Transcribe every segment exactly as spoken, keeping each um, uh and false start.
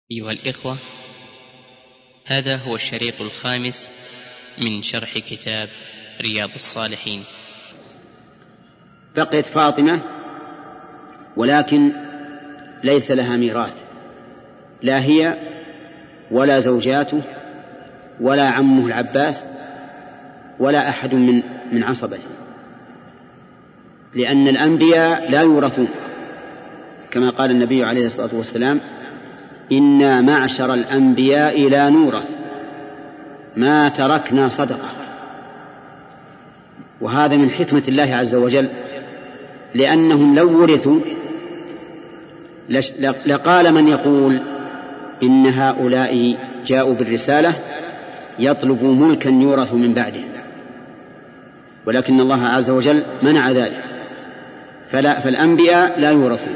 أيها الإخوة، هذا هو الشريط الخامس من شرح كتاب رياض الصالحين. بقيت فاطمة ولكن ليس لها ميراث، لا هي ولا زوجاته ولا عمه العباس ولا أحد من من عصبته، لأن الأنبياء لا يورثون، كما قال النبي عليه الصلاة والسلام: إنا معشر الأنبياء لا نورث ما تركنا صدقة. وهذا من حكمة الله عز وجل، لأنهم لو ورثوا لقال من يقول إن هؤلاء جاءوا بالرسالة يطلبوا ملكا يورث من بعده، ولكن الله عز وجل منع ذلك، فلا فالأنبياء لا يورثون،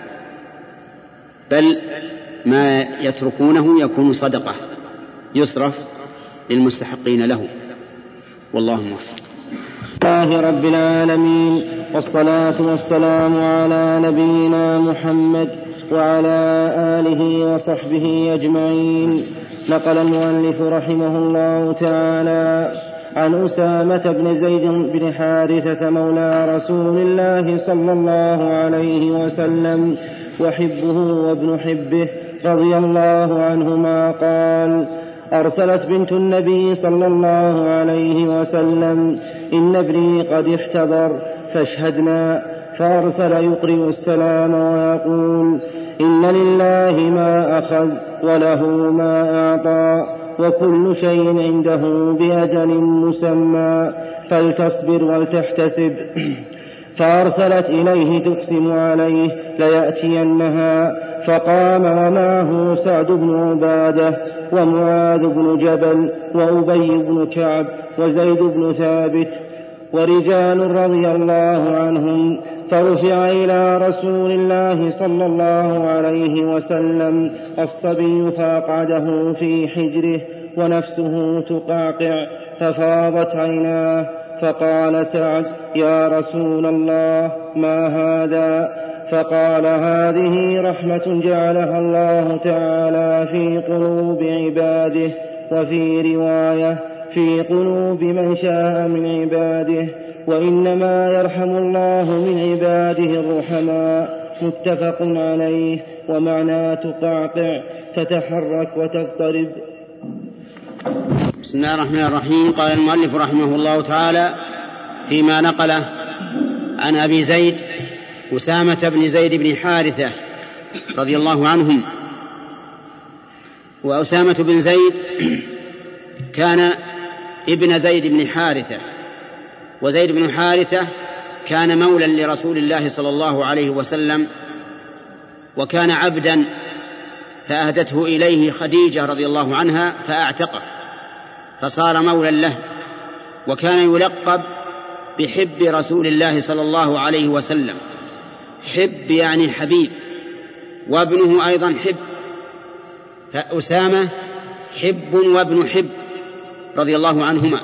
بل ما يتركونه يكون صدقة يصرف للمستحقين له، والله موفق. الله رب العالمين، والصلاة والسلام على نبينا محمد وعلى آله وصحبه أجمعين. نقل المؤلف رحمه الله تعالى عن أسامة بن زيد بن حارثة مولى رسول الله صلى الله عليه وسلم وحبه وابن حبه رضي الله عنهما قال: أرسلت بنت النبي صلى الله عليه وسلم: إن ابني قد احتضر فاشهدنا. فأرسل يقرئ السلام ويقول: إن لله ما أخذ وله ما أعطى وكل شيء عنده بأجل مسمى فلتصبر ولتحتسب. فأرسلت إليه تقسم عليه ليأتينها، فقام ومعه سعد بن عبادة ومعاذ بن جبل وأبي بن كعب وزيد بن ثابت ورجال رضي الله عنهم، فرفع إلى رسول الله صلى الله عليه وسلم الصبي فأقعده في حجره ونفسه تقعقع ففاضت عيناه، فقال سعد: يا رسول الله ما هذا؟ فقال: هذه رحمة جعلها الله تعالى في قلوب عباده، وفي رواية في قلوب من شاء من عباده، وإنما يرحم الله من عباده الرحماء. متفق عليه. ومعنى تقعقع تتحرك وتضطرب. بسم الله الرحمن الرحيم. قال المؤلف رحمه الله تعالى فيما نقله عن أبي زيد أسامة بن زيد بن حارثة رضي الله عنهم. وأسامة بن زيد كان ابن زيد بن حارثة، وزيد بن حارثة كان مولا لرسول الله صلى الله عليه وسلم، وكان عبدا فأهدته إليه خديجة رضي الله عنها فأعتقه فصار مولا له، وكان يلقب بحب رسول الله صلى الله عليه وسلم. حب يعني حبيب، وابنه أيضا حب، فأسامة حب وابن حب رضي الله عنهما.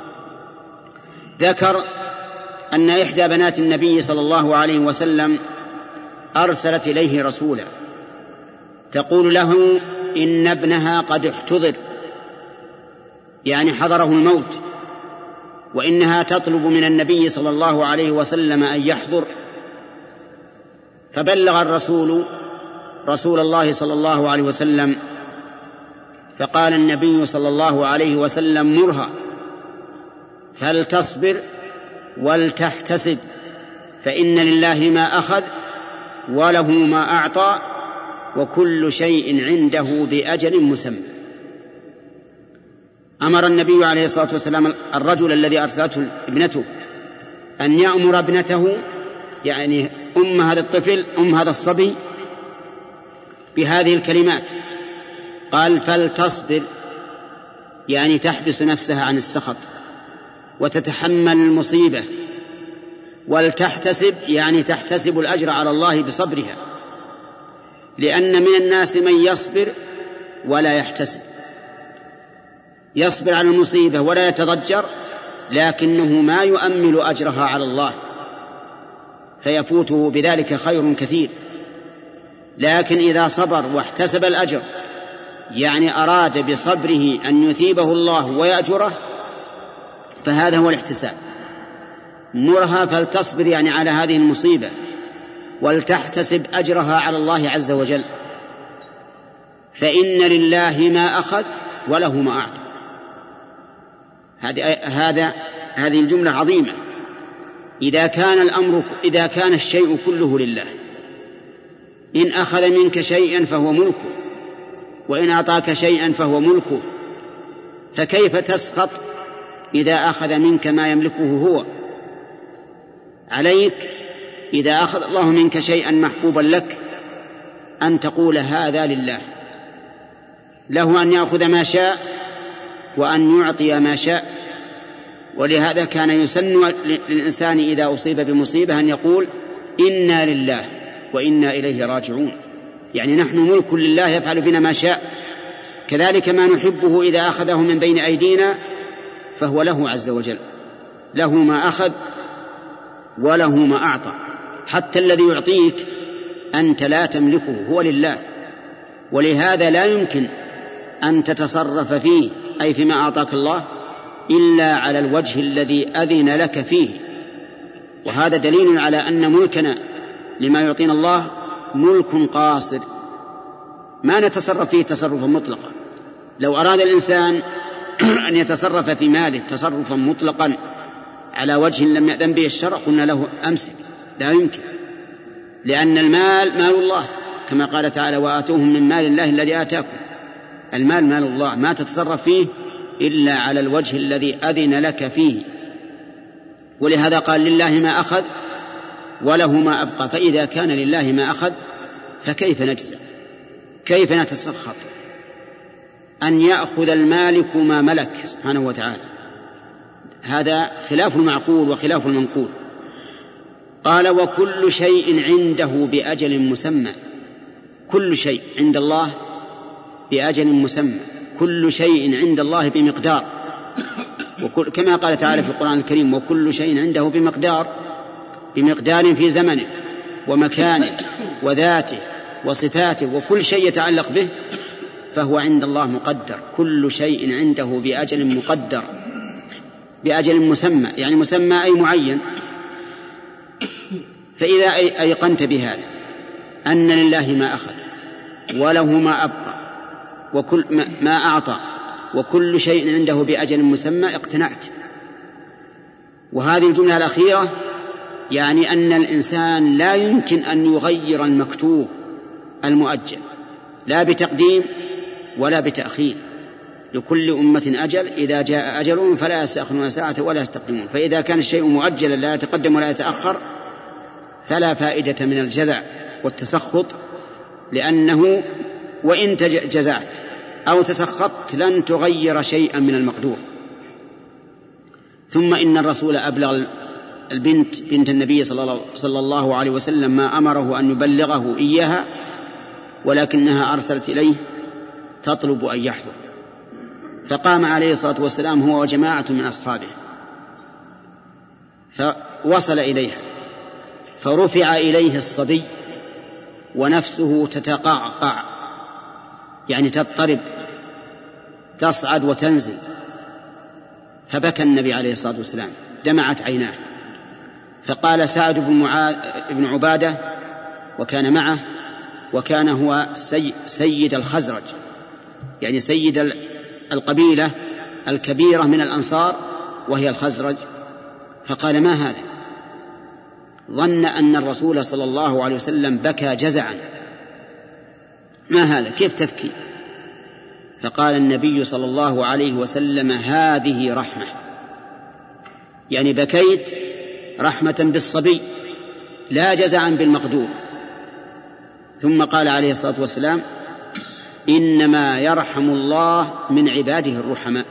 ذكر أن إحدى بنات النبي صلى الله عليه وسلم أرسلت إليه رسولا تقول له إن ابنها قد احتضر، يعني حضره الموت، وإنها تطلب من النبي صلى الله عليه وسلم أن يحضر. فبلغ الرسول رسول الله صلى الله عليه وسلم، فقال النبي صلى الله عليه وسلم: مرها فلتصبر ولتحتسب، فإن لله ما أخذ وله ما أعطى وكل شيء عنده بأجل مسمى. أمر النبي عليه الصلاة والسلام الرجل الذي أرسلته ابنته أن يأمر ابنته، يعني أم هذا الطفل أم هذا الصبي، بهذه الكلمات. قال: فلتصبر، يعني تحبس نفسها عن السخط وتتحمل المصيبة، ولتحتسب يعني تحتسب الأجر على الله بصبرها، لأن من الناس من يصبر ولا يحتسب، يصبر على المصيبة ولا يتضجر، لكنه ما يؤمل أجرها على الله فيفوته بذلك خير كثير. لكن إذا صبر واحتسب الأجر يعني أراد بصبره أن يثيبه الله ويأجره، فهذا هو الاحتساب. مرها فلتصبر يعني على هذه المصيبة ولتحتسب أجرها على الله عز وجل، فإن لله ما أخذ وله ما أعطى. هذا هذه الجملة عظيمة. إذا كان الأمر إذا كان الشيء كله لله، إن أخذ منك شيئا فهو ملكه، وإن أعطاك شيئا فهو ملكه، فكيف تسخط إذا أخذ منك ما يملكه هو؟ عليك إذا أخذ الله منك شيئا محبوبا لك أن تقول هذا لله، له أن يأخذ ما شاء وأن يعطي ما شاء. ولهذا كان يسن للإنسان إذا أصيب بمصيبة أن يقول إنا لله وإنا إليه راجعون، يعني نحن ملك لله يفعل بنا ما شاء. كذلك ما نحبه إذا أخذه من بين أيدينا فهو له عز وجل، له ما أخذ وله ما أعطى. حتى الذي يعطيك أنت لا تملكه، هو لله، ولهذا لا يمكن أن تتصرف فيه أي فيما أعطاك الله إلا على الوجه الذي أذن لك فيه. وهذا دليل على أن ملكنا لما يعطينا الله ملك قاصر، ما نتصرف فيه تصرفا مطلقا. لو أراد الإنسان أن يتصرف في ماله تصرفا مطلقا على وجه لم يأذن به الشرع قلنا له أمسك، لا يمكن، لأن المال مال الله، كما قال تعالى وآتوهم من مال الله الذي آتاكم. المال مال الله، ما تتصرف فيه إلا على الوجه الذي أذن لك فيه. ولهذا قال لله ما أخذ وله ما أبقى. فإذا كان لله ما أخذ فكيف نجزع؟ كيف نتسخط أن يأخذ المالك ما ملك سبحانه وتعالى؟ هذا خلاف المعقول وخلاف المنقول. قال وكل شيء عنده بأجل مسمى. كل شيء عند الله بأجل مسمى، كل شيء عند الله بمقدار. وكل كما قال تعالى في القرآن الكريم وكل شيء عنده بمقدار، بمقدار في زمنه ومكانه وذاته وصفاته، وكل شيء يتعلق به فهو عند الله مقدر. كل شيء عنده بأجل مقدر، بأجل مسمى، يعني مسمى أي معين. فإذا أيقنت بهذا أن لله ما أخذ وله ما أبقى وكل ما أعطى وكل شيء عنده بأجل مسمى اقتنعت. وهذه الجملة الأخيرة يعني أن الإنسان لا يمكن أن يغير المكتوب المؤجل، لا بتقديم ولا بتأخير. لكل أمة أجل، إذا جاء أجلهم فلا يستأخرون ساعة ولا يستقدمون. فإذا كان الشيء مؤجلا لا يتقدم ولا يتأخر فلا فائدة من الجزع والتسخط، لأنه وإن جزعت أو تسخطت لن تغير شيئا من المقدور. ثم إن الرسول أبلغ البنت بنت النبي صلى الله عليه وسلم ما أمره أن يبلغه إياها، ولكنها أرسلت إليه تطلب أن يحضر، فقام عليه الصلاة والسلام هو وجماعة من أصحابه فوصل إليها، فرفع إليه الصبي ونفسه تتقعقع، يعني تضطرب تصعد وتنزل، فبكى النبي عليه الصلاة والسلام دمعت عيناه. فقال سعد بن, معاذ بن عبادة وكان معه، وكان هو سي سيد الخزرج، يعني سيد القبيلة الكبيرة من الأنصار وهي الخزرج، فقال ما هذا؟ ظن أن الرسول صلى الله عليه وسلم بكى جزعا، ما هذا؟ كيف تبكي؟ فقال النبي صلى الله عليه وسلم هذه رحمة، يعني بكيت رحمة بالصبي لا جزعا بالمقدور. ثم قال عليه الصلاة والسلام إنما يرحم الله من عباده الرحماء.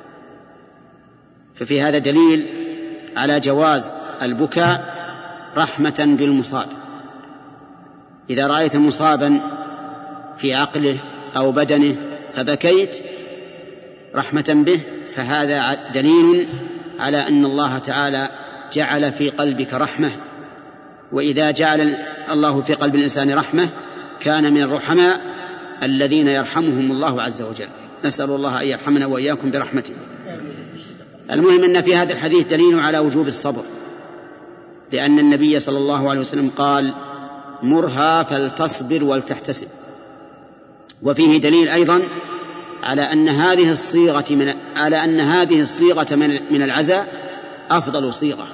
ففي هذا دليل على جواز البكاء رحمة بالمصاب. إذا رأيت مصابا في عقله أو بدنه فبكيت رحمة به فهذا دليل على أن الله تعالى جعل في قلبك رحمة، وإذا جعل الله في قلب الإنسان رحمة كان من الرحماء الذين يرحمهم الله عز وجل. نسأل الله أن يرحمنا وإياكم برحمته. المهم أن في هذا الحديث دليل على وجوب الصبر، لأن النبي صلى الله عليه وسلم قال: مرها فلتصبر ولتحتسب. وفيه دليل أيضا على أن هذه الصيغة من على أن هذه الصيغة من العزاء أفضل صيغة،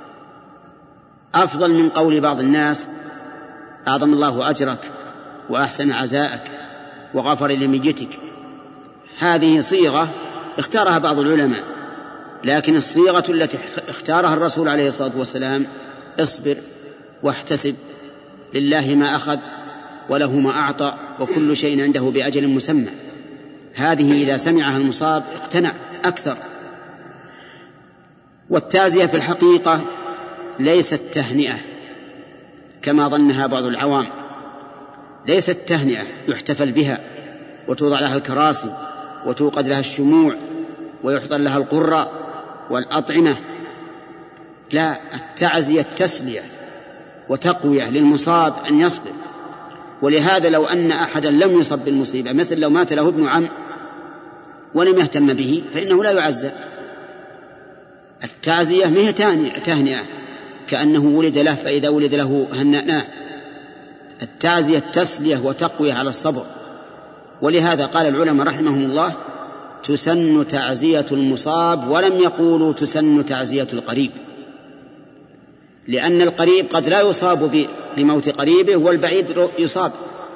أفضل من قول بعض الناس: أعظم الله أجرك وأحسن عزاءك وغفر لميتك. هذه صيغة اختارها بعض العلماء، لكن الصيغة التي اختارها الرسول عليه الصلاة والسلام: اصبر واحتسب، لله ما أخذ وله ما أعطى وكل شيء عنده بأجل مسمى. هذه إذا سمعها المصاب اقتنع أكثر. والتعزية في الحقيقة ليست تهنئة كما ظنها بعض العوام، ليست تهنئة يحتفل بها وتوضع لها الكراسي وتوقد لها الشموع ويحضر لها القرى والأطعمة. لا، التعزية تسلية وتقوية للمصاب أن يصبر. ولهذا لو أن أحدا لم يصب بالمصيبة، مثل لو مات له ابن عم ولم يهتم به، فإنه لا يعزى. التعزية ما هي تهنئة كأنه ولد له فإذا ولد له هنأناه. التعزية تسلية وتقوية على الصبر. ولهذا قال العلماء رحمهم الله: تسن تعزية المصاب، ولم يقولوا تسن تعزية القريب، لأن القريب قد لا يصاب لموت قريبه والبعيد يصاب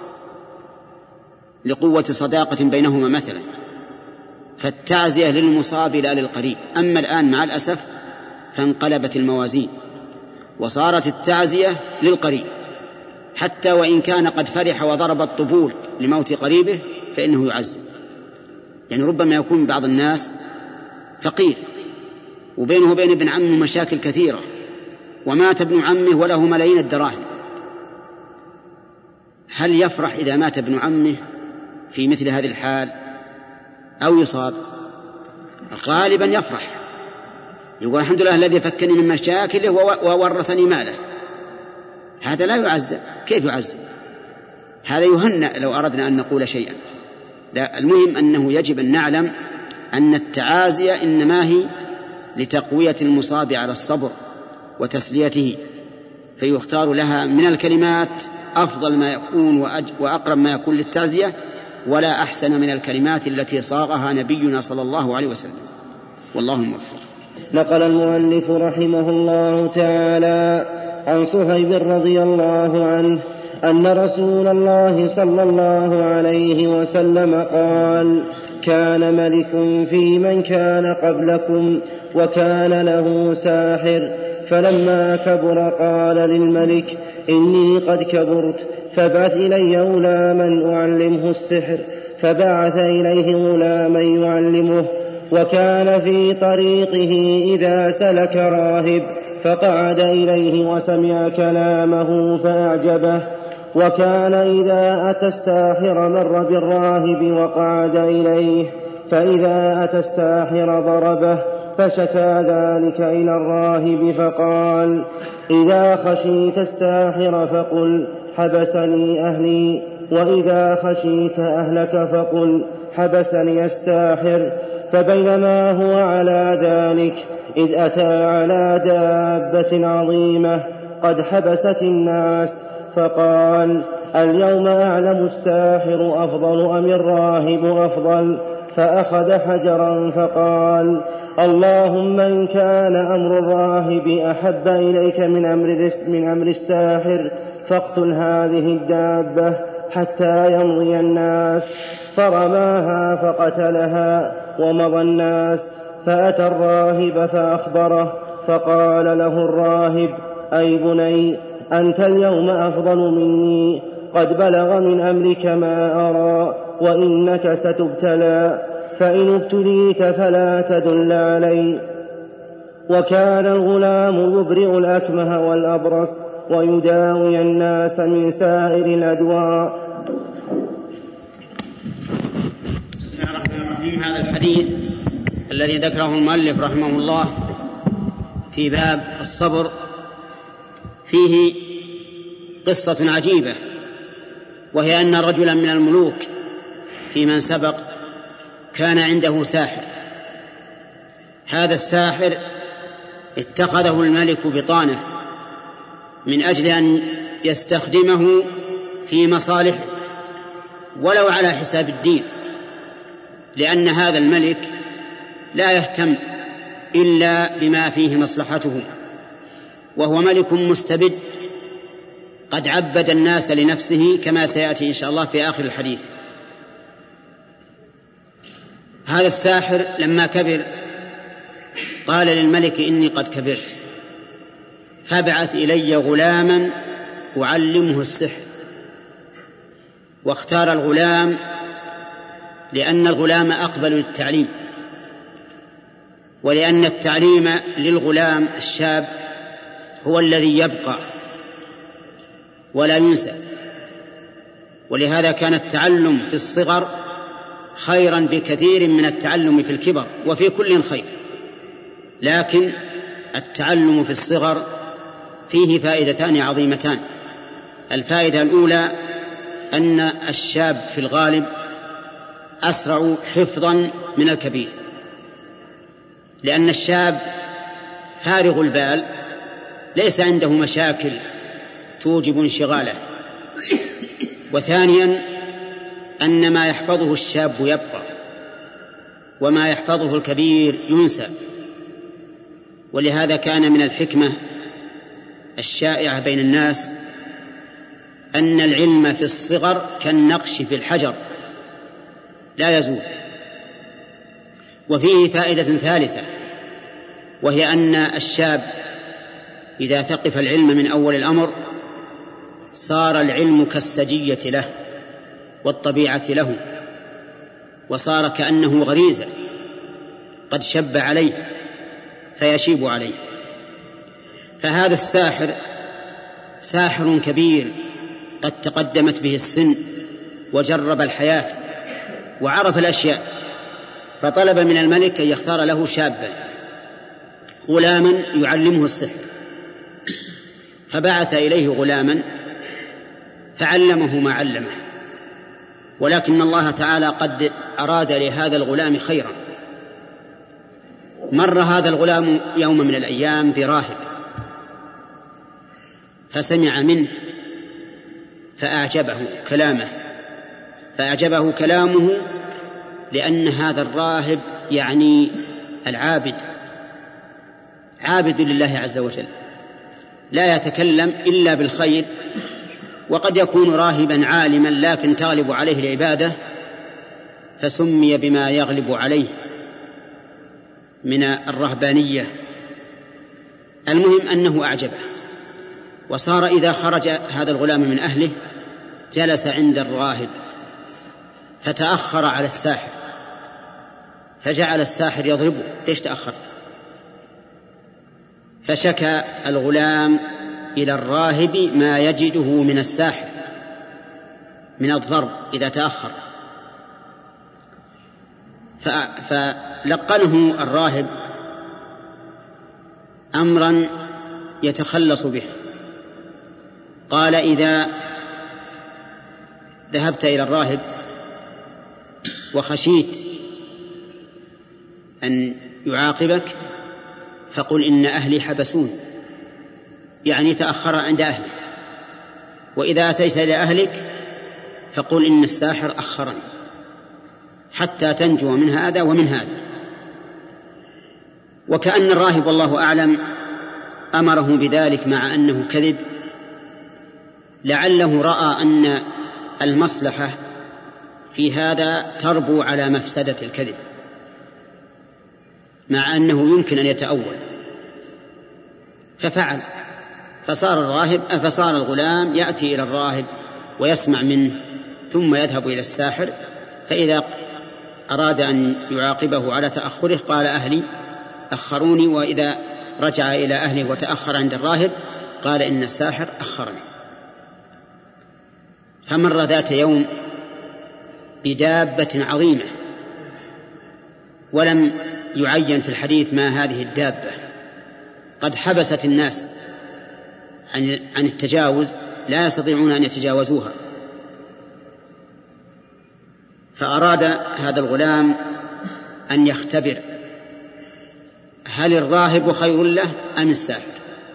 لقوة صداقة بينهما مثلا. فالتعزية للمصاب لا للقريب. أما الآن مع الأسف فانقلبت الموازين وصارت التعزية للقريب، حتى وإن كان قد فرح وضرب الطبول لموت قريبه فإنه يعزي. يعني ربما يكون بعض الناس فقير وبينه وبين ابن عمه مشاكل كثيرة، ومات ابن عمه وله ملايين الدراهم، هل يفرح إذا مات ابن عمه في مثل هذه الحال أو يصاب؟ غالبا يفرح، يقول: الحمد لله الذي فكني من مشاكله وورثني ماله. هذا لا يعزى. كيف يعزى؟ هذا يهنأ لو أردنا أن نقول شيئا. لا، المهم أنه يجب أن نعلم أن التعازية إنما هي لتقوية المصاب على الصبر وتسليته، فيختار لها من الكلمات أفضل ما يكون وأقرب ما يكون للتعزية، ولا أحسن من الكلمات التي صاغها نبينا صلى الله عليه وسلم. والله الموفق. نقل المؤلف رحمه الله تعالى عن صهيب رضي الله عنه أن رسول الله صلى الله عليه وسلم قال: كان ملك في من كان قبلكم وكان له ساحر، فلما كبر قال للملك: إني قد كبرت، فابعث إلي غلاما أعلمه السحر. فبعث إليه غلاما يعلمه. وكان في طريقه إذا سلك راهب فقعد إليه وسمع كلامه فأعجبه. وكان إذا أتى الساحر مر بالراهب وقعد إليه، فإذا أتى الساحر ضربه، فشكى ذلك إلى الراهب فقال: إذا خشيت الساحر فقل حبسني أهلي، وإذا خشيت أهلك فقل حبسني الساحر. فبينما هو على ذلك إذ أتى على دابة عظيمة قد حبست الناس، فقال: اليوم أعلم الساحر أفضل أم الراهب أفضل؟ فأخذ حجرا فقال: اللهم إن كان أمر الراهب أحب إليك من أمر, من أمر الساحر فاقتل هذه الدابة حتى يمضي الناس. فرماها فقتلها ومضى الناس. فأتى الراهب فأخبره، فقال له الراهب: أي بني، أنت اليوم أفضل مني، قد بلغ من أمرك ما أرى، وإنك ستبتلى، فإن ابتليت فلا تدل علي. وكان الغلام يبرئ الأكمه والأبرص ويداوي الناس من سائر الأدواء. بسم الله الرحمن الرحيم. هذا الحديث الذي ذكره المؤلف رحمه الله في باب الصبر فيه قصة عجيبة وهي أن رجلا من الملوك في من سبق كان عنده ساحر. هذا الساحر اتخذه الملك بطانة من أجل أن يستخدمه في مصالحه ولو على حساب الدين، لأن هذا الملك لا يهتم إلا بما فيه مصلحته، وهو ملك مستبد قد عبد الناس لنفسه كما سيأتي إن شاء الله في آخر الحديث. هذا الساحر لما كبر قال للملك إني قد كبرت فابعث إلي غلاما أعلمه السحر. واختار الغلام لأن الغلام أقبل للتعليم، ولأن التعليم للغلام الشاب هو الذي يبقى ولا ينسى، ولهذا كان التعلم في الصغر خيرا بكثير من التعلم في الكبر، وفي كل خير، لكن التعلم في الصغر فيه فائدتان عظيمتان. الفائدة الأولى أن الشاب في الغالب أسرع حفظا من الكبير، لأن الشاب فارغ البال ليس عنده مشاكل توجب انشغاله. وثانيا أن ما يحفظه الشاب يبقى وما يحفظه الكبير ينسى. ولهذا كان من الحكمة الشائعة بين الناس أن العلم في الصغر كالنقش في الحجر لا يزول. وفيه فائدة ثالثة، وهي أن الشاب إذا ثقف العلم من أول الأمر صار العلم كالسجية له والطبيعة له، وصار كأنه غريزة قد شب عليه فيشيب عليه. فهذا الساحر ساحر كبير قد تقدمت به السن وجرب الحياة وعرف الأشياء، فطلب من الملك أن يختار له شابا غلاما يعلمه السحر، فبعث إليه غلاما فعلمه ما علمه. ولكن الله تعالى قد أراد لهذا الغلام خيرا. مر هذا الغلام يوم من الأيام براهب فسمع منه فأعجبه كلامه فأعجبه كلامه لأن هذا الراهب يعني العابد، عابد لله عز وجل، لا يتكلم إلا بالخير. وقد يكون راهبا عالما لكن تغلب عليه العبادة فسمي بما يغلب عليه من الرهبانية. المهم أنه أعجبه، وصار إذا خرج هذا الغلام من أهله جلس عند الراهب فتأخر على الساحر، فجعل الساحر يضربه: ليش تأخر؟ فشكى الغلام إلى الراهب ما يجده من الساحر من الضرب إذا تأخر، فلقنه الراهب أمرا يتخلص به. قال: إذا ذهبت إلى الراهب وخشيت أن يعاقبك فقل إن أهلي حبسون، يعني تأخر عند أهلي. وإذا أتيت إلى أهلك فقل إن الساحر أخرني، حتى تنجو من هذا ومن هذا. وكأن الراهب والله أعلم أمره بذلك مع أنه كذب، لعله رأى أن المصلحة في هذا تربو على مفسدة الكذب، مع أنه يمكن أن يتأول، ففعل. فصار الراهب فصار الغلام يأتي إلى الراهب ويسمع منه ثم يذهب إلى الساحر، فإذا أراد أن يعاقبه على تأخره قال: أهلي أخروني. وإذا رجع إلى أهله وتأخر عند الراهب قال: إن الساحر أخرني. فمر ذات يوم بدابة عظيمة ولم يعين في الحديث ما هذه الدابة، قد حبست الناس عن التجاوز، لا يستطيعون أن يتجاوزوها، فأراد هذا الغلام أن يختبر هل الراهب خير له أم الساحر،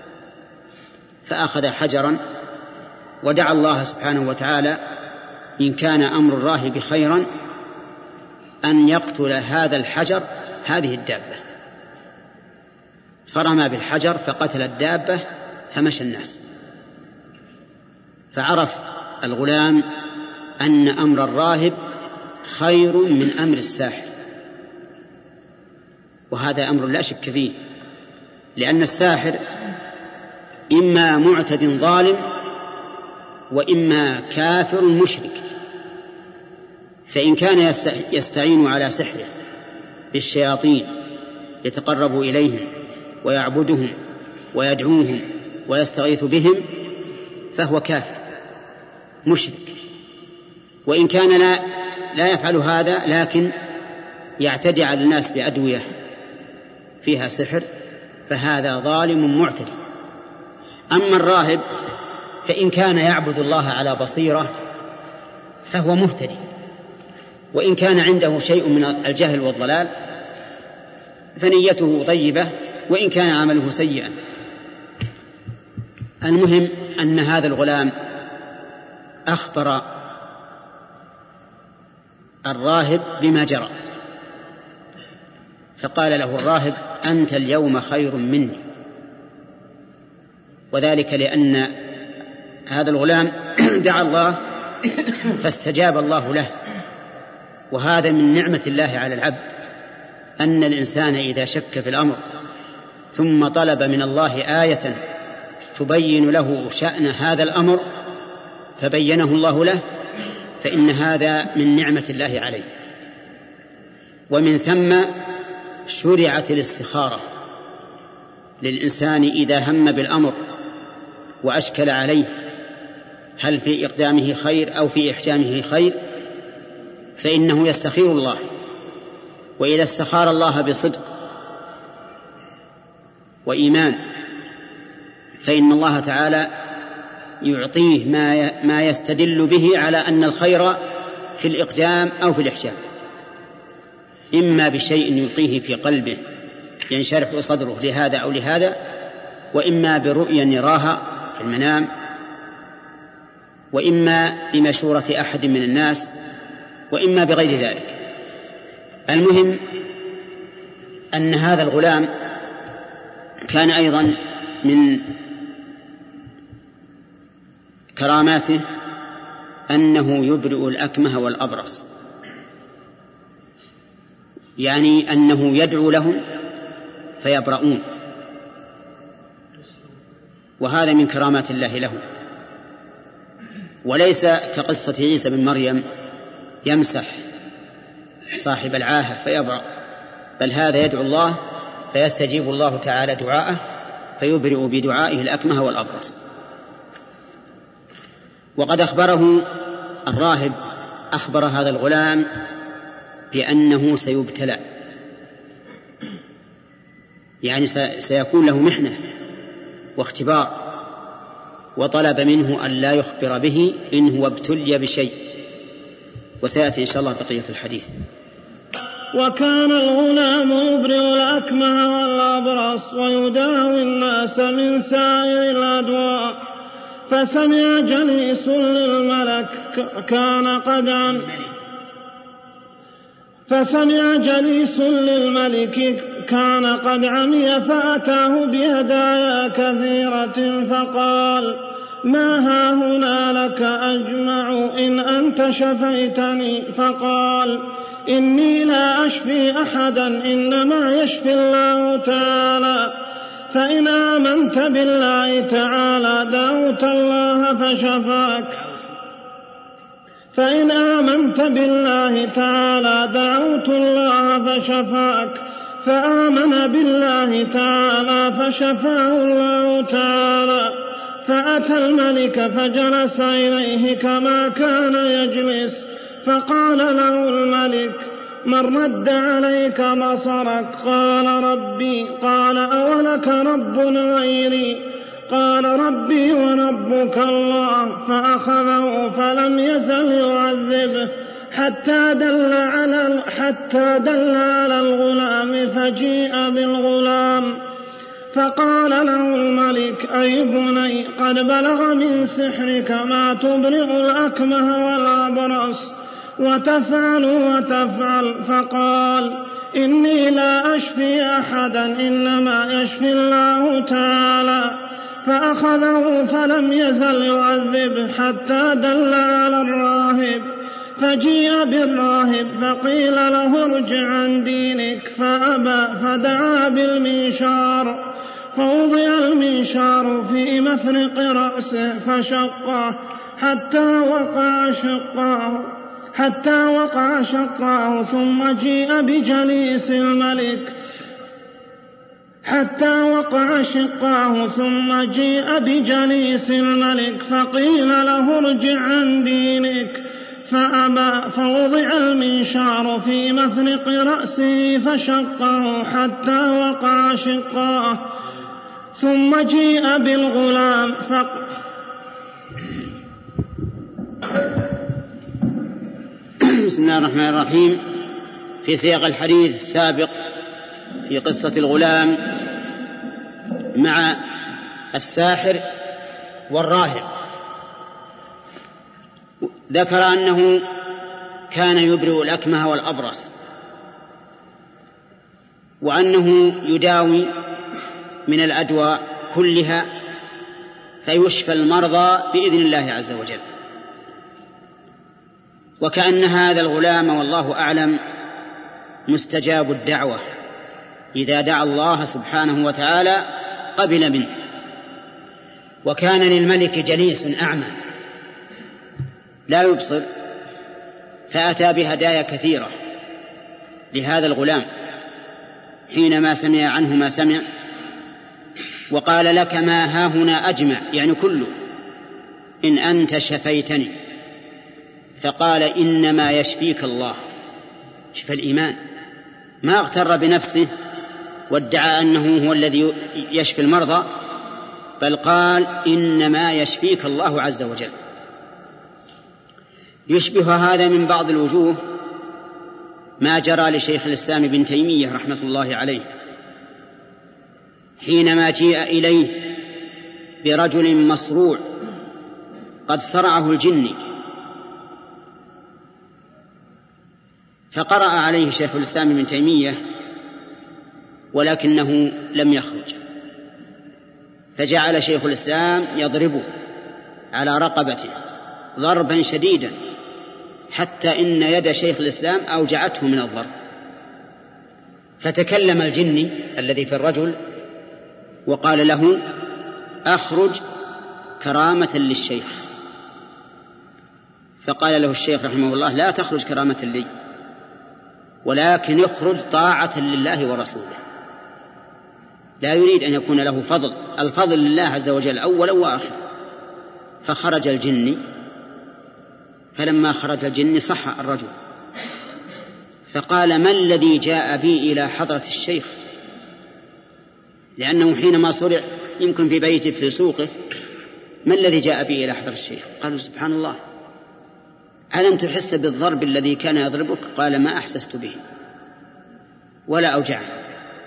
فأخذ حجرا ودعا الله سبحانه وتعالى إن كان أمر الراهب خيرا أن يقتل هذا الحجر هذه الدابة، فرمى بالحجر فقتل الدابة فمشى الناس. فعرف الغلام أن أمر الراهب خير من أمر الساحر، وهذا أمر لا شك فيه، لأن الساحر إما معتد ظالم وإما كافر مشرك، فإن كان يستعين على سحره بالشياطين يتقرب إليهم ويعبدهم ويدعوهم ويستغيث بهم فهو كافر مشرك، وإن كان لا, لا يفعل هذا لكن يعتدي على الناس بأدوية فيها سحر فهذا ظالم معتدي. أما الراهب فإن كان يعبد الله على بصيرة فهو مهتدي، وإن كان عنده شيء من الجهل والضلال فنيته طيبة وإن كان عمله سيئا. المهم أن هذا الغلام أخبر الراهب بما جرى، فقال له الراهب أنت اليوم خير مني، وذلك لأن هذا الغلام دعا الله فاستجاب الله له، وهذا من نعمة الله على العبد أن الإنسان إذا شك في الأمر ثم طلب من الله آية تبين له شأن هذا الأمر فبينه الله له فإن هذا من نعمة الله عليه. ومن ثم شرعت الاستخارة للإنسان إذا هم بالأمر وأشكل عليه هل في إقدامه خير أو في إحجامه خير فإنه يستخير الله، وإذا استخار الله بصدق وإيمان فإن الله تعالى يعطيه ما يستدل به على أن الخير في الإقدام أو في الإحجام، إما بشيء يلقيه في قلبه ينشرح صدره لهذا أو لهذا، وإما برؤيا يراها في المنام، وإما بمشورة أحد من الناس، وإما بغير ذلك. المهم أن هذا الغلام كان أيضا من كراماته أنه يبرئ الأكمه والأبرص، يعني أنه يدعو لهم فيبرؤون، وهذا من كرامات الله له، وليس كقصة عيسى بن مريم يمسح صاحب العاهة فيبرأ، بل هذا يدعو الله فيستجيب الله تعالى دعاءه فيبرئ بدعائه الأكمه والأبرص. وقد أخبره الراهب أخبر هذا الغلام بأنه سيبتلى، يعني سيكون له محنة واختبار، وطلب منه أن لا يخبر به إن هو ابتلي بشيء، وسيأتي إن شاء الله بقية الحديث. وكان الغلام يبرئ الأكمه والأبرص ويداوي الناس من سائر الأدواء، فسمع جليس للملك كان قد عن فسمع جليس للملك كان قد عمي فأتاه بهدايا كثيرة فقال ما هاهنا لك أجمع إن أنت شفيتني؟ فقال إني لا أشفي أحدا إنما يشفي الله تعالى، فإن آمنت بالله تعالى دعوت الله فشفاك فإن آمنت بالله تعالى دعوت الله فشفاك فآمن بالله تعالى فشفاه الله تعالى. فأتى الملك فجلس إليه كما كان يجلس، فقال له الملك من رد عليك بصرك؟ قال ربي. قال أولك رب غيري؟ قال ربي وربك الله. فأخذه فلم يزل يعذبه حتى دل على حتى دل على الغلام فجيء بالغلام فقال له الملك: أي بني، قد بلغ من سحرك ما تبرئ الأكمه والأبرص وتفعل وتفعل. فقال: إني لا أشفي أحدا إنما يشفي الله تعالى. فأخذه فلم يزل يعذبه حتى دل على الراهب، فجيء بالراهب فقيل له: ارجع عن دينك، فأبى، فدعا بالمنشار فوضع المنشار في مفرق رأسه فشقه حتى وقع شقاه حتى وقع شقاه ثم جيء بجليس الملك حتى وقع شقاه ثم جيء بجليس الملك فقيل له: ارجع عن دينك، فأبى، فوضع المنشار في مفرق رأسه فشقه حتى وقع شقاه ثم جيء بالغلام فق... بسم الله الرحمن الرحيم. في سياق الحديث السابق في قصة الغلام مع الساحر والراهب ذكر أنه كان يبرئ الأكمه والأبرص، وأنه يداوي من الأدواء كلها فيشفى المرضى بإذن الله عز وجل. وكأن هذا الغلام والله أعلم مستجاب الدعوة، إذا دعا الله سبحانه وتعالى قبل منه. وكان للملك جليس أعمى لا يبصر، فأتى بهدايا كثيرة لهذا الغلام حينما سمع عنه ما سمع، وقال: لك ما هاهنا أجمع، يعني كله، إن أنت شفيتني. فقال: إنما يشفيك الله. شفى الإيمان، ما اغتر بنفسه وادعى أنه هو الذي يشفي المرضى، بل قال: إنما يشفيك الله عز وجل. يشبه هذا من بعض الوجوه ما جرى لشيخ الإسلام ابن تيمية رحمة الله عليه حينما جيء إليه برجل مصروع قد صرعه الجن، فقرأ عليه شيخ الإسلام ابن تيمية ولكنه لم يخرج، فجعل شيخ الإسلام يضربه على رقبته ضربا شديدا حتى إن يد شيخ الإسلام أوجعته من الضرب. فتكلم الجن الذي في الرجل وقال له: أخرج كرامة للشيخ. فقال له الشيخ رحمه الله: لا تخرج كرامة لي، ولكن يخرج طاعة لله ورسوله. لا يريد أن يكون له فضل، الفضل لله عز وجل أولا وآخر. فخرج الجن، فلما خرج الجن صح الرجل، فقال: ما الذي جاء بي إلى حضرة الشيخ؟ لأنه حينما صرع يمكن في بيته في سوقه، ما الذي جاء بي إلى حضرة الشيخ؟ قالوا: سبحان الله، ألم تحس بالضرب الذي كان يضربك؟ قال: ما أحسست به ولا أوجعه.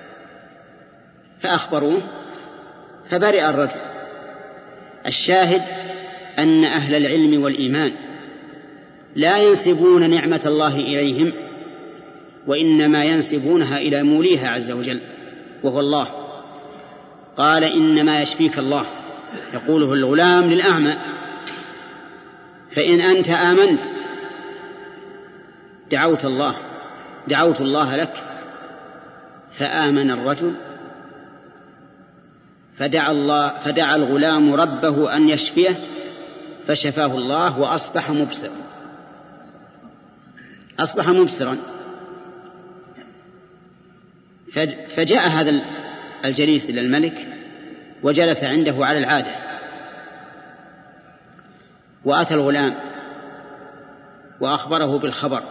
فأخبروه فبرئ الرجل. الشاهد أن أهل العلم والإيمان لا ينسبون نعمة الله إليهم، وإنما ينسبونها إلى موليها عز وجل وهو الله. قال: إنما يشفيك الله، يقوله الغلام للأعمى. فإن أنت آمنت دعوت الله دعوت الله لك. فآمن الرجل فدعا الله فدعا الغلام ربه أن يشفيه فشفاه الله وأصبح مبصرا أصبح مبصرا فجاء هذا الجليس إلى الملك وجلس عنده على العادة، وأتى الغلام وأخبره بالخبر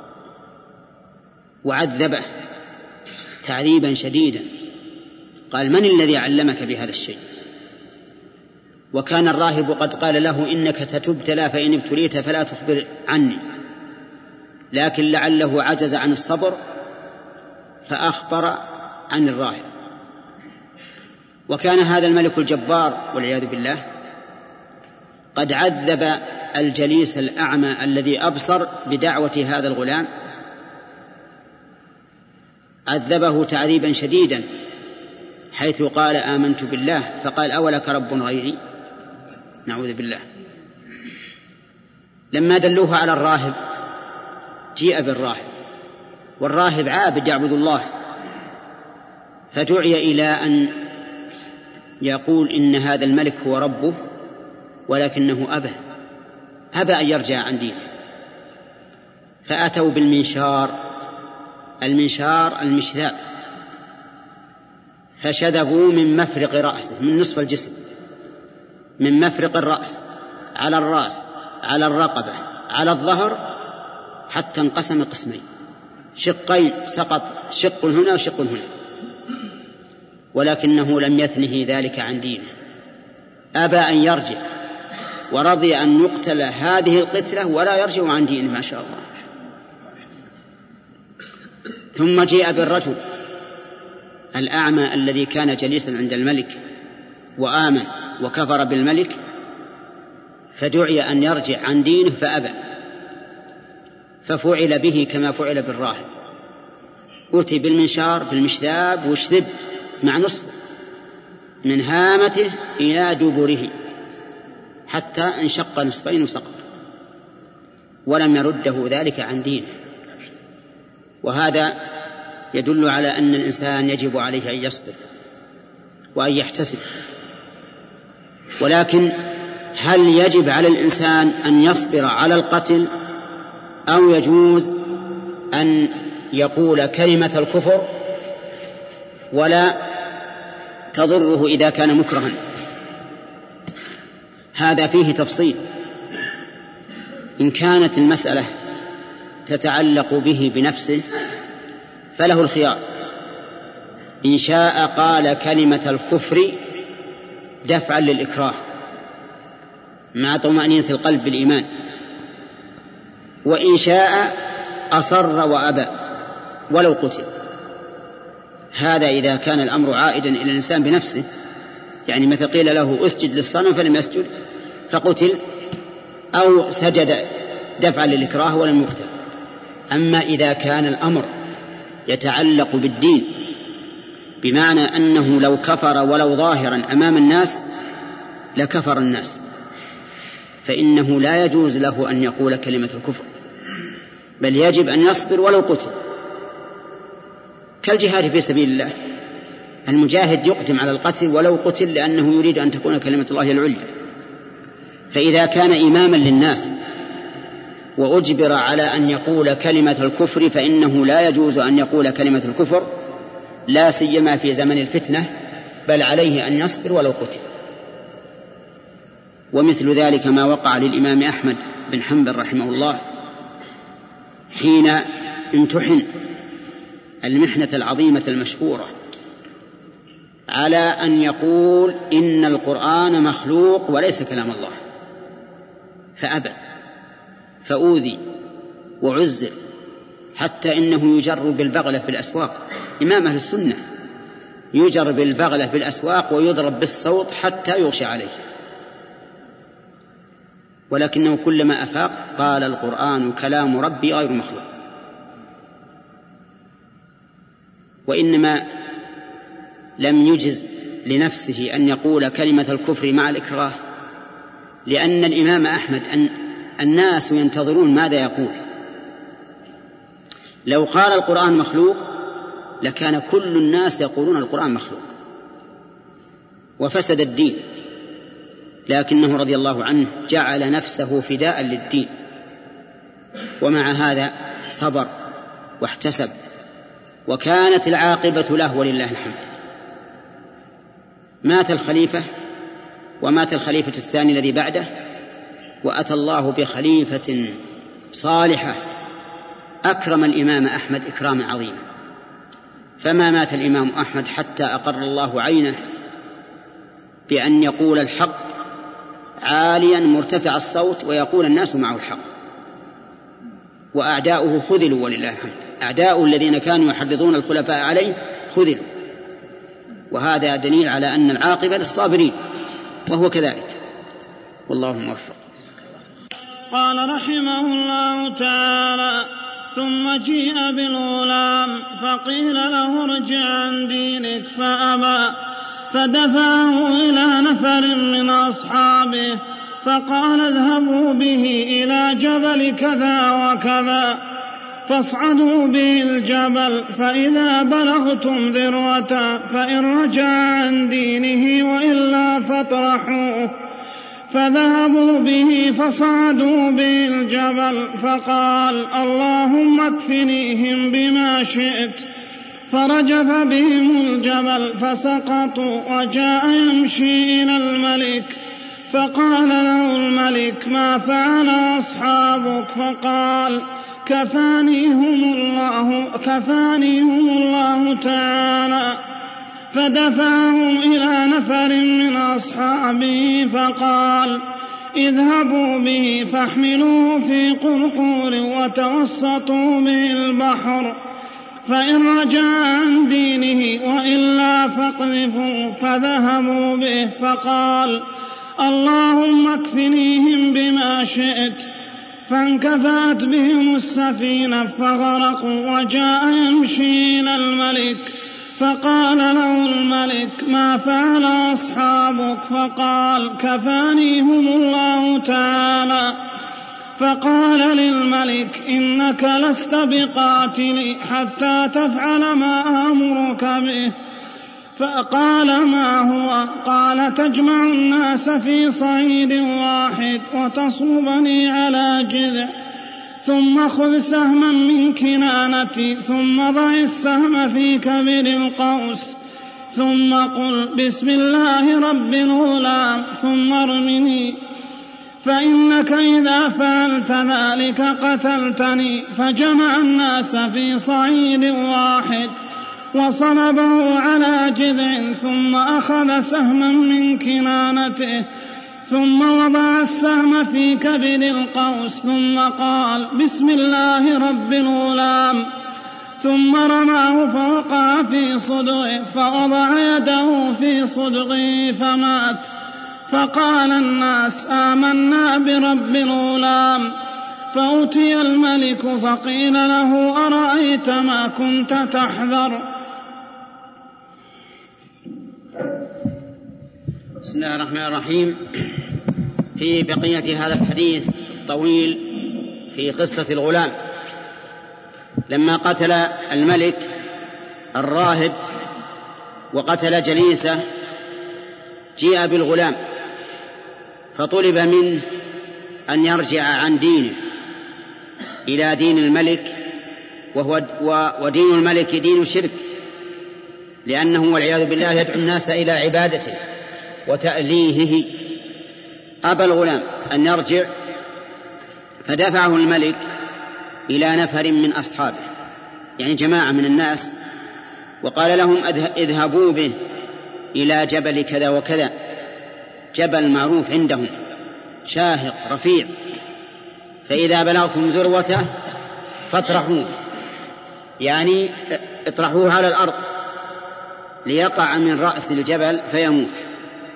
وعذبه تعذيبا شديدا. قال: من الذي علمك بهذا الشيء؟ وكان الراهب قد قال له: إنك ستبتلى، فإن ابتليت فلا تخبر عني. لكن لعله عجز عن الصبر فأخبر عن الراهب. وكان هذا الملك الجبار والعياذ بالله قد عذب الجليس الأعمى الذي أبصر بدعوة هذا الغلام، عذبه تعذيبا شديدا، حيث قال آمنت بالله، فقال أولك رب غيري؟ نعوذ بالله. لما دلوه على الراهب جيء بالراهب، والراهب عابد يعبد الله، فدعي إلى أن يقول إن هذا الملك هو ربه، ولكنه أبى أبى أن يرجع عن دينه. فأتوا بالمنشار، المنشار المشذاب، فشذبوا من مفرق رأسه، من نصف الجسم، من مفرق الرأس على الرأس على الرقبة على الظهر، حتى انقسم قسمين، شقين، سقط شق هنا وشق هنا، ولكنه لم يثنه ذلك عن دينه، أبى أن يرجع، ورضي أن يقتل هذه القتلة ولا يرجع عن دينه، ما شاء الله. ثم جاء بالرجل الأعمى الذي كان جليسا عند الملك وآمن وكفر بالملك، فدعي أن يرجع عن دينه فأبى، ففعل به كما فعل بالراهب، أتي بالمنشار بالمشذاب واشذب مع نصفه من هامته إلى دبره حتى انشق نصفين وسقط، ولم يرده ذلك عن دينه. وهذا يدل على أن الإنسان يجب عليه أن يصبر وأن يحتسب. ولكن هل يجب على الإنسان أن يصبر على القتل، أو يجوز أن يقول كلمة الكفر ولا تضره إذا كان مكرها؟ هذا فيه تفصيل. إن كانت المسألة تتعلق به بنفسه فله الخيار، إن شاء قال كلمة الكفر دفعا للإكراه مع طمأنينة القلب بالإيمان، وإن شاء أصر وأبى ولو قتل. هذا إذا كان الأمر عائدا إلى الإنسان بنفسه، يعني مثل قيل له أسجد للصنم فلم يسجد فقتل، أو سجد دفعا للإكراه ولم يقتل. أما إذا كان الأمر يتعلق بالدين، بمعنى أنه لو كفر ولو ظاهرا أمام الناس لكفر الناس، فإنه لا يجوز له أن يقول كلمة الكفر، بل يجب أن يصبر ولو قتل، كالجهاد في سبيل الله. المجاهد يقدم على القتل ولو قتل، لأنه يريد أن تكون كلمة الله العليا. فإذا كان إماما للناس وأجبر على أن يقول كلمة الكفر فإنه لا يجوز أن يقول كلمة الكفر، لا سيما في زمن الفتنة، بل عليه أن يصبر ولو قتل. ومثل ذلك ما وقع للإمام أحمد بن حنبل رحمه الله حين امتحن المحنة العظيمة المشهورة على أن يقول إن القرآن مخلوق وليس كلام الله، فأبى، فأوذي وعزر، حتى إنه يجر بالبغلة في الأسواق. إمام أهل السنة يجر بالبغلة في الأسواق ويضرب بالصوت حتى يغشى عليه، ولكنه كلما أفاق قال القرآن كلام ربي غير مخلوق. وإنما لم يجز لنفسه أن يقول كلمة الكفر مع الإكراه، لأن الإمام أحمد أن الناس ينتظرون ماذا يقول. لو قال القرآن مخلوق لكان كل الناس يقولون القرآن مخلوق وفسد الدين، لكنه رضي الله عنه جعل نفسه فداء للدين، ومع هذا صبر واحتسب، وكانت العاقبة له ولله الحمد. مات الخليفة ومات الخليفة الثاني الذي بعده، وأتى الله بخليفة صالحة أكرم الإمام أحمد إكراما عظيما، فما مات الإمام أحمد حتى أقر الله عينه بأن يقول الحق عاليا مرتفع الصوت ويقول الناس معه الحق. وأعداؤه خذلوا ولله الحمد. أعداء الذين كانوا يحرضون الخلفاء عليه خذلوا، وهذا دليل على أن العاقبة للصابرين، وهو كذلك، والله موفق. قال رحمه الله تعالى: ثم جيء بالغلام فقيل له ارجع عن دينك فأبى، فدفعه إلى نفر من أصحابه فقال اذهبوا به إلى جبل كذا وكذا فاصعدوا به الجبل، فإذا بلغتم ذروته فإن رجع عن دينه وإلا فاطرحوه. فذهبوا به فصعدوا به الجبل، فقال اللهم اكفنيهم بما شئت، فرجف بهم الجبل فسقطوا، وجاء يمشي إلى الملك فقال له الملك ما فعل أصحابك؟ فقال كفانيهم الله, كفانيهم الله تعالى. فدفعهم إلى نفر من أصحابه فقال اذهبوا به فاحملوه في قرقور وتوسطوا به البحر، فإن رجع عن دينه وإلا فاقذفوه. فذهبوا به فقال اللهم اكفنيهم بما شئت، فانكفأت بهم السفينة فغرقوا. وجاء يمشي إلى الملك فقال له الملك ما فعل أصحابك؟ فقال كفانيهم الله تعالى. فقال للملك إنك لست بقاتل حتى تفعل ما آمرك به. فقال ما هو؟ قال تجمع الناس في صعيد واحد وتصوبني على جذع، ثم خذ سهما من كنانتي، ثم ضع السهم في كبر القوس، ثم قل بسم الله رب الغلام، ثم ارمني، فإنك إذا فعلت ذلك قتلتني. فجمع الناس في صعيد واحد وصلبه على جذع، ثم أخذ سهما من كنانته، ثم وضع السهم في كبد القوس، ثم قال بسم الله رب الغلام، ثم رماه فوقع في صدغه، فوضع يده في صدغه فمات. فقال الناس آمنا برب الغلام. فأتي الملك فقيل له أرأيت ما كنت تحذر؟ بسم الله الرحمن الرحيم. في بقية هذا الحديث الطويل في قصة الغلام، لما قتل الملك الراهب وقتل جليسه جيء بالغلام، فطلب منه أن يرجع عن دينه إلى دين الملك، وهو ودين الملك دين شرك، لأنه والعياذ بالله يدعو الناس إلى عبادته وتأليهه. أبى الغلام أن يرجع، فدفعه الملك إلى نفر من أصحابه، يعني جماعة من الناس، وقال لهم اذهبوا به إلى جبل كذا وكذا، جبل معروف عندهم شاهق رفيع، فإذا بلغتم ذروته فاطرحوه، يعني اطرحوه على الأرض ليقع من رأس الجبل فيموت.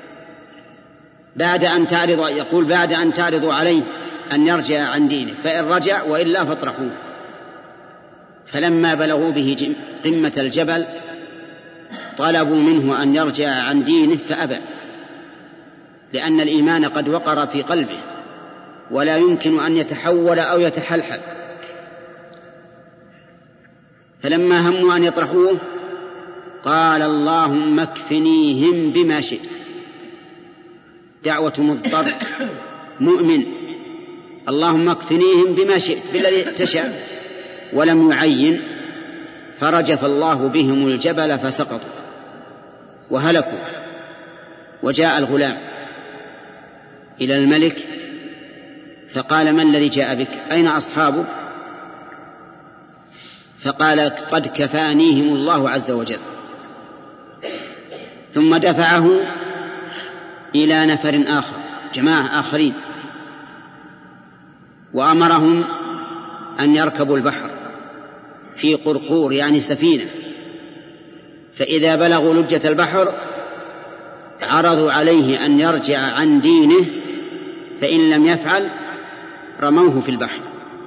بعد أن تعرض، يقول بعد أن تعرضوا عليه أن يرجع عن دينه، فإن رجع وإلا فاطرحوه. فلما بلغوا به قمة الجبل طلبوا منه أن يرجع عن دينه فأبى، لأن الإيمان قد وقر في قلبه ولا يمكن أن يتحول أو يتحلحل. فلما هموا أن يطرحوه قال اللهم اكفنيهم بما شئت. دعوة مضطر مؤمن، اللهم اكفنيهم بما شئت، بالذي تشاء، ولم يعين. فرجف الله بهم الجبل فسقطوا وهلكوا. وجاء الغلام إلى الملك فقال ما الذي جاء بك؟ أين أصحابك؟ فقال قد كفانيهم الله عز وجل. ثم دفعه إلى نفر آخر، جماعة آخرين، وأمرهم أن يركبوا البحر في قرقور يعني سفينة، فإذا بلغوا لجة البحر عرضوا عليه أن يرجع عن دينه، فإن لم يفعل رموه في البحر.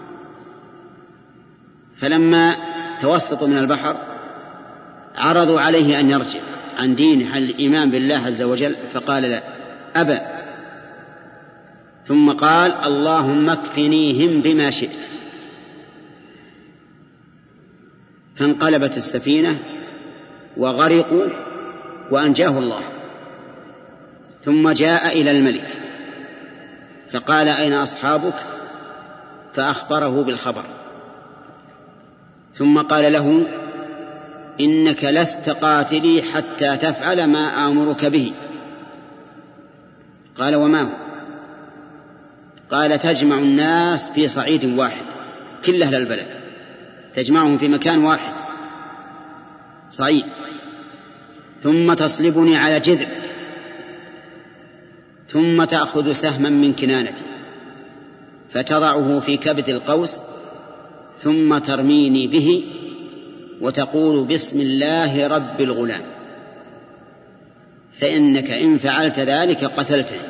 فلما توسطوا من البحر عرضوا عليه أن يرجع عن دينه الإيمان بالله عز وجل، فقال لا، أبى. ثم قال اللهم اكفنيهم بما شئت، فانقلبت السفينة وغرقوا وأنجاه الله. ثم جاء إلى الملك فقال أين أصحابك؟ فأخبره بالخبر. ثم قال له إنك لست قاتلي حتى تفعل ما آمرك به. قال وما هو؟ قال تجمع الناس في صعيد واحد، كل أهل البلد تجمعهم في مكان واحد صعيد، ثم تصلبني على جذع، ثم تأخذ سهما من كنانتي فتضعه في كبد القوس، ثم ترميني به وتقول بسم الله رب الغلام، فإنك إن فعلت ذلك قتلتني.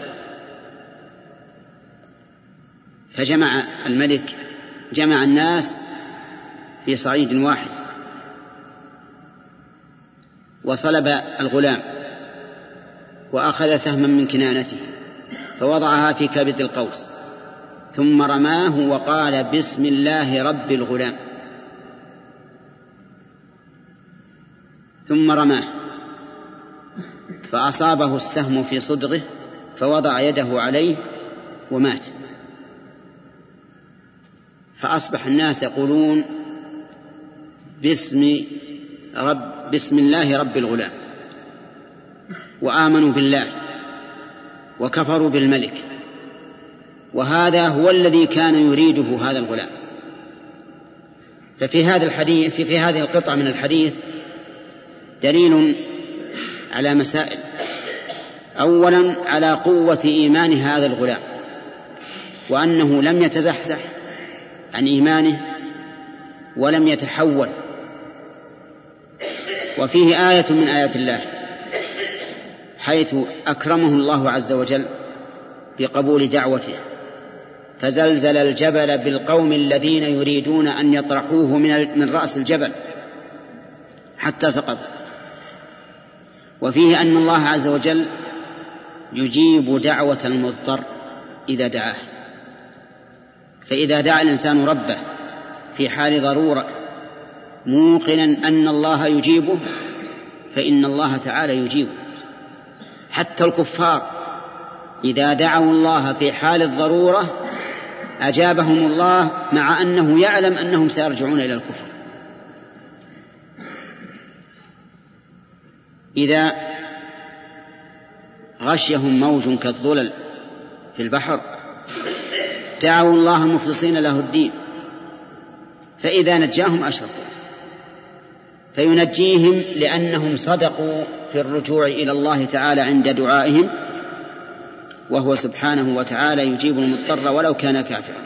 فجمع الملك جمع الناس في صعيد واحد وصلب الغلام وأخذ سهما من كنانته فوضعها في كبد القوس، ثم رماه وقال بسم الله رب الغلام، ثم رماه فأصابه السهم في صدغه فوضع يده عليه ومات. فأصبح الناس يقولون باسم رب بسم الله رب الغلام، وآمنوا بالله وكفروا بالملك، وهذا هو الذي كان يريده هذا الغلام. ففي هذا الحديث في هذه القطعة من الحديث دليل على مسائل. أولا على قوة إيمان هذا الغلام، وأنه لم يتزحزح عن إيمانه ولم يتحول. وفيه آية من آيات الله حيث أكرمه الله عز وجل بقبول دعوته، فزلزل الجبل بالقوم الذين يريدون أن يطرحوه من رأس الجبل حتى سقط. وفيه أن الله عز وجل يجيب دعوة المضطر إذا دعاه، فإذا دعا الإنسان ربه في حال ضرورة موقنا أن الله يجيبه فإن الله تعالى يجيبه. حتى الكفار إذا دعوا الله في حال الضرورة أجابهم الله مع أنه يعلم أنهم سيرجعون إلى الكفر. إذا غشيهم موج كالظلل في البحر دعوا الله مخلصين له الدين، فإذا نجاهم أشركوا، فينجيهم لأنهم صدقوا في الرجوع إلى الله تعالى عند دعائهم، وهو سبحانه وتعالى يجيب المضطر ولو كان كافرا.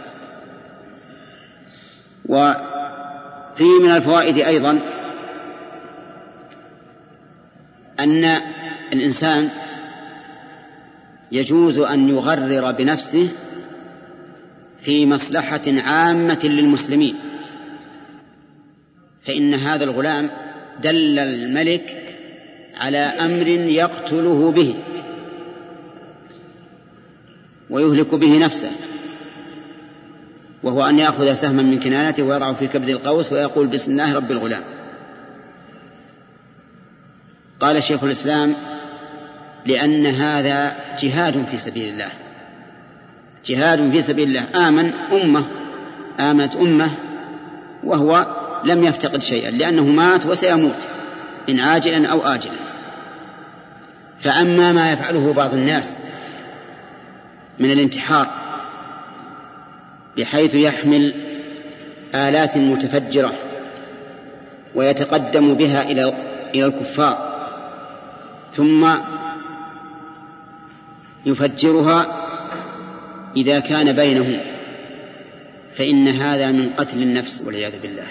وفيه من الفوائد أيضا أن الإنسان يجوز أن يغرر بنفسه في مصلحة عامة للمسلمين، فإن هذا الغلام دل الملك على أمر يقتله به ويهلك به نفسه، وهو أن يأخذ سهما من كنانته ويضعه في كبد القوس ويقول بسم الله رب الغلام. قال شيخ الإسلام لأن هذا جهاد في سبيل الله، جهاد في سبيل الله. آمن أمة آمنت أمة وهو لم يفتقد شيئا لأنه مات وسيموت إن عاجلا أو آجلا. فأما ما يفعله بعض الناس من الانتحار بحيث يحمل آلات متفجرة ويتقدم بها إلى الكفار ثم يفجرها إذا كان بينه فإن هذا من قتل النفس والعياذ بالله.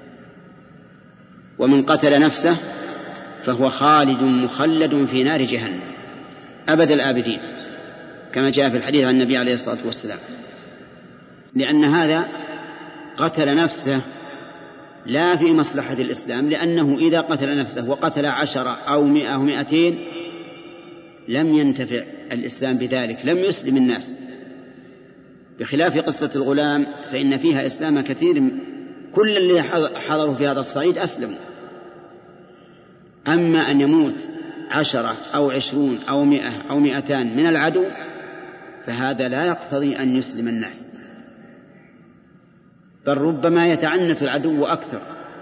ومن قتل نفسه فهو خالد مخلد في نار جهنم أبد الآبدين، كما جاء في الحديث عن النبي عليه الصلاة والسلام، لأن هذا قتل نفسه لا في مصلحة الإسلام، لأنه إذا قتل نفسه وقتل عشرة أو مئة أو مئتين لم ينتفع الإسلام بذلك، لم يسلم الناس، بخلاف قصة الغلام فإن فيها إسلام كثير، كل اللي حضروا في هذا الصعيد أسلموا. أما أن يموت عشرة أو عشرون أو مئة أو مئتان من العدو فهذا لا يقتضي أن يسلم الناس، بل ربما يتعنت العدو أكثر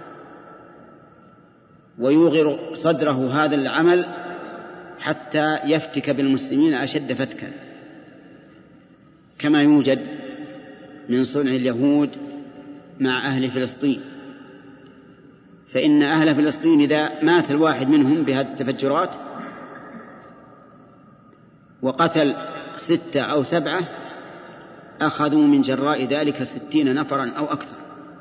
ويوغر صدره هذا العمل حتى يفتك بالمسلمين أشد فتكا، كما يوجد من صنع اليهود مع أهل فلسطين. فإن أهل فلسطين إذا مات الواحد منهم بهذه التفجرات وقتل ستة أو سبعة أخذوا من جراء ذلك ستين نفرا أو أكثر،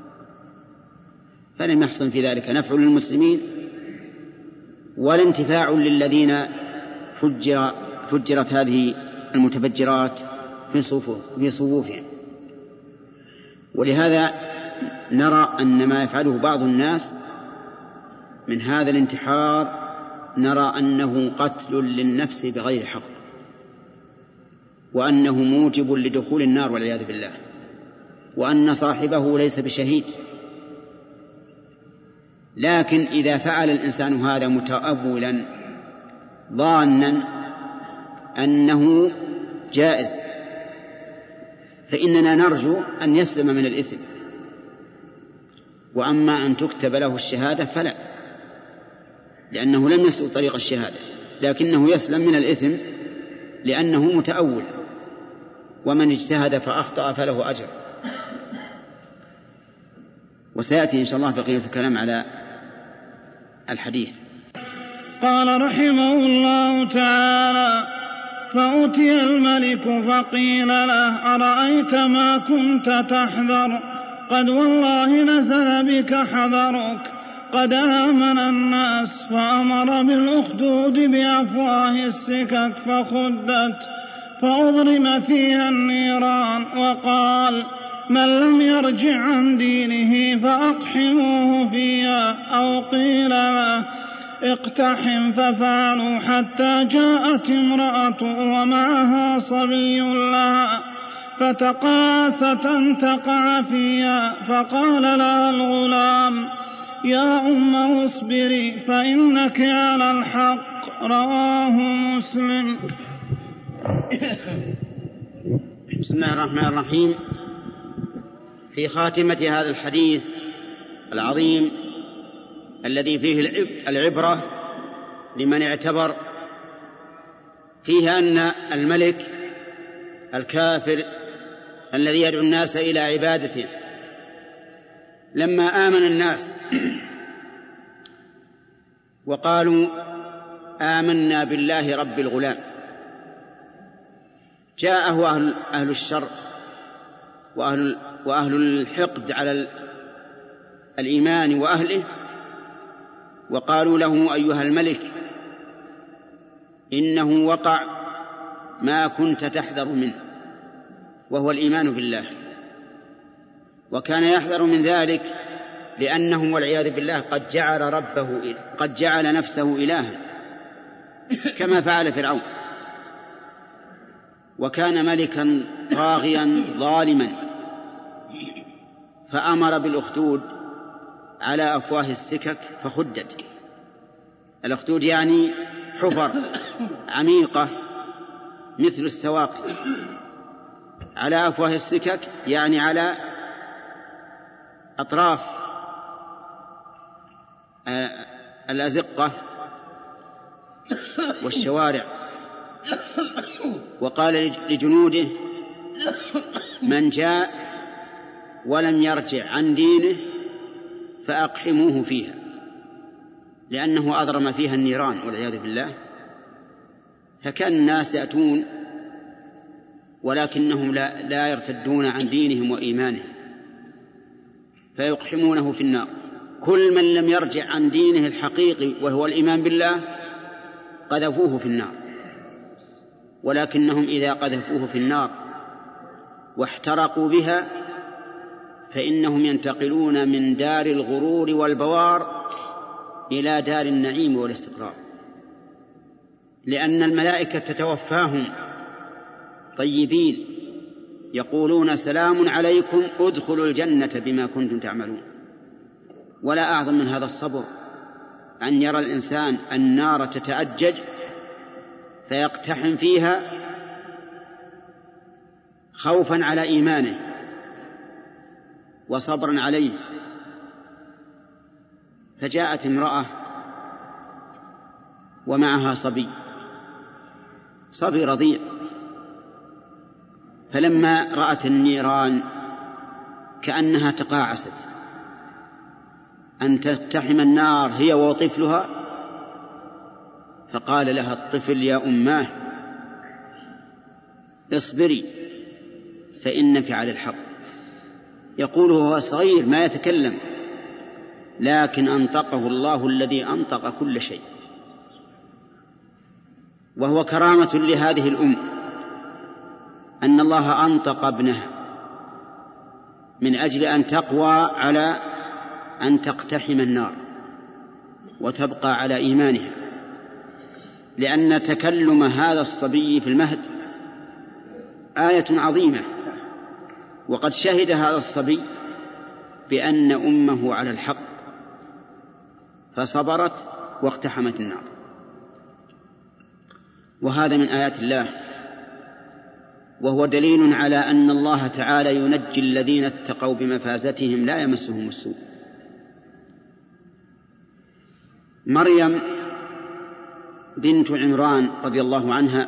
فلم يحصل في ذلك نفع للمسلمين ولا انتفاع للذين فجر فجرت هذه المتفجرات في صفوفهم. ولهذا نرى أن ما يفعله بعض الناس من هذا الانتحار نرى أنه قتل للنفس بغير حق، وأنه موجب لدخول النار والعياذ بالله، وأن صاحبه ليس بشهيد. لكن إذا فعل الإنسان هذا متأولا ظانا أنه جائز فإننا نرجو أن يسلم من الإثم، وأما أن تكتب له الشهادة فلا، لأنه لم يسلك طريق الشهادة، لكنه يسلم من الإثم لأنه متأول، ومن اجتهد فأخطأ فله أجر. وسيأتي إن شاء الله بقية الكلام على الحديث. قال رحمه الله تعالى: فأتي الملك فقيل له: أرأيت ما كنت تحذر؟ قد والله نزل بك حذرك، قد آمن الناس. فأمر بالأخدود بأفواه السكك فخدت فأضرم فيها النيران، وقال: من لم يرجع عن دينه فأقحموه فيها، أو قيل له: اقتحم. ففعلوا حتى جاءت امرأة ومعها صبي لها فتقاست أن تقع فيها، فقال لها الغلام: يا أم اصبري فإنك على الحق. رواه مسلم. بسم الله الرحمن الرحيم. في خاتمة هذا الحديث العظيم الذي فيه العبرة لمن اعتبر، فيه أن الملك الكافر الذي يدعو الناس إلى عبادته لما آمن الناس وقالوا آمنا بالله رب الغلام، جاءه أهل, أهل الشر وأهل, وأهل الحقد على الإيمان وأهله، وقالوا له: أيها الملك، إنه وقع ما كنت تحذر منه، وهو الإيمان بالله، وكان يحذر من ذلك لأنه والعياذ بالله قد جعل ربه قد جعل نفسه إلها كما فعل فرعون، وكان ملكا طاغيا ظالما، فأمر بالأخدود على أفواه السكك فخدت. الأخدود يعني حفر عميقة مثل السواقي، على أفواه السكك يعني على أطراف الأزقة والشوارع. وقال لجنوده: من جاء ولم يرجع عن دينه فأقحموه فيها، لأنه أضرم فيها النيران والعياذ بالله. فكان الناس يأتون ولكنهم لا, لا يرتدون عن دينهم وإيمانهم، فيقحمونه في النار. كل من لم يرجع عن دينه الحقيقي وهو الإيمان بالله قذفوه في النار. ولكنهم إذا قذفوه في النار واحترقوا بها فإنهم ينتقلون من دار الغرور والبوار إلى دار النعيم والاستقرار، لأن الملائكة تتوفاهم طيبين يقولون سلام عليكم ادخلوا الجنة بما كنتم تعملون. ولا أعظم من هذا الصبر أن يرى الإنسان النار تتأجج فيقتحم فيها خوفا على إيمانه وصبرا عليه. فجاءت امرأة ومعها صبي صبي رضيع، فلما رأت النيران كأنها تقاعست أن تقتحم النار هي وطفلها، فقال لها الطفل يا أماه اصبري فإنك على الحق. يقول هو صغير ما يتكلم، لكن أنطقه الله الذي أنطق كل شيء، وهو كرامة لهذه الأم أن الله أنطق ابنها من أجل أن تقوى على أن تقتحم النار وتبقى على إيمانها، لأن تكلم هذا الصبي في المهد آية عظيمة. وقد شهد هذا الصبي بأن أمه على الحق فصبرت واقتحمت النار. وهذا من آيات الله، وهو دليل على أن الله تعالى ينجي الذين اتقوا بمفازتهم لا يمسهم السوء. مريم بنت عمران رضي الله عنها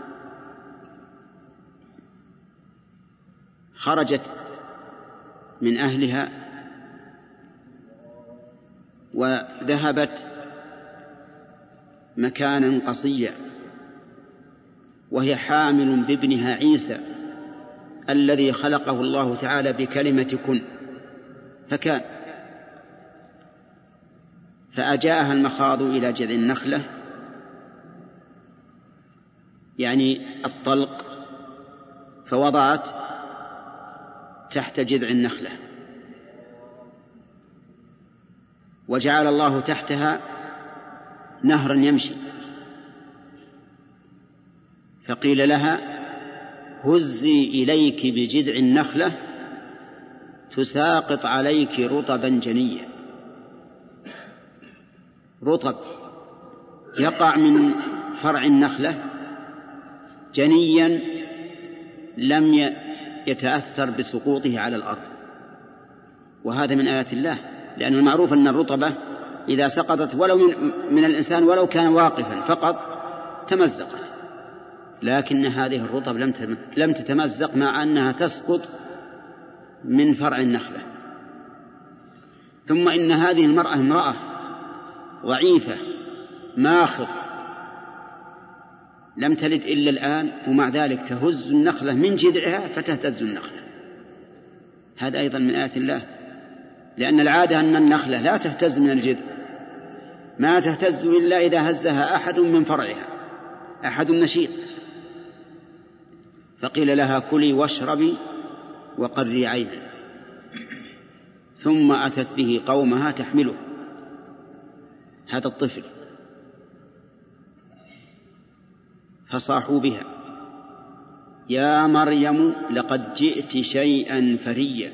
خرجت من أهلها وذهبت مكانا قصيا وهي حامل بابنها عيسى الذي خلقه الله تعالى بكلمة كن فكان. فأجاءها المخاض إلى جذع النخلة، يعني الطلق، فوضعت تحت جذع النخلة، وجعل الله تحتها نهرا يمشي، فقيل لها هزي إليك بجذع النخلة تساقط عليك رطبا جنيا. رطب يقع من فرع النخلة جنيا لم يتأثر بسقوطه على الأرض، وهذا من آيات الله، لأن المعروف أن الرطبة إذا سقطت ولو من, من الإنسان ولو كان واقفا فقط تمزقت، لكن هذه الرطب لم تتمزق مع أنها تسقط من فرع النخلة. ثم إن هذه المرأة امرأة ضعيفة ماخض لم تلد إلا الآن، ومع ذلك تهز النخلة من جذعها فتهتز النخلة. هذا أيضا من آيات الله، لأن العادة أن النخلة لا تهتز من الجذع، ما تهتز إلا إذا هزها أحد من فرعها، أحد نشيط. فقيل لها كلي واشربي وقري عينا، ثم أتت به قومها تحمله، هذا الطفل، فصاحوا بها يا مريم لقد جئت شيئا فريا،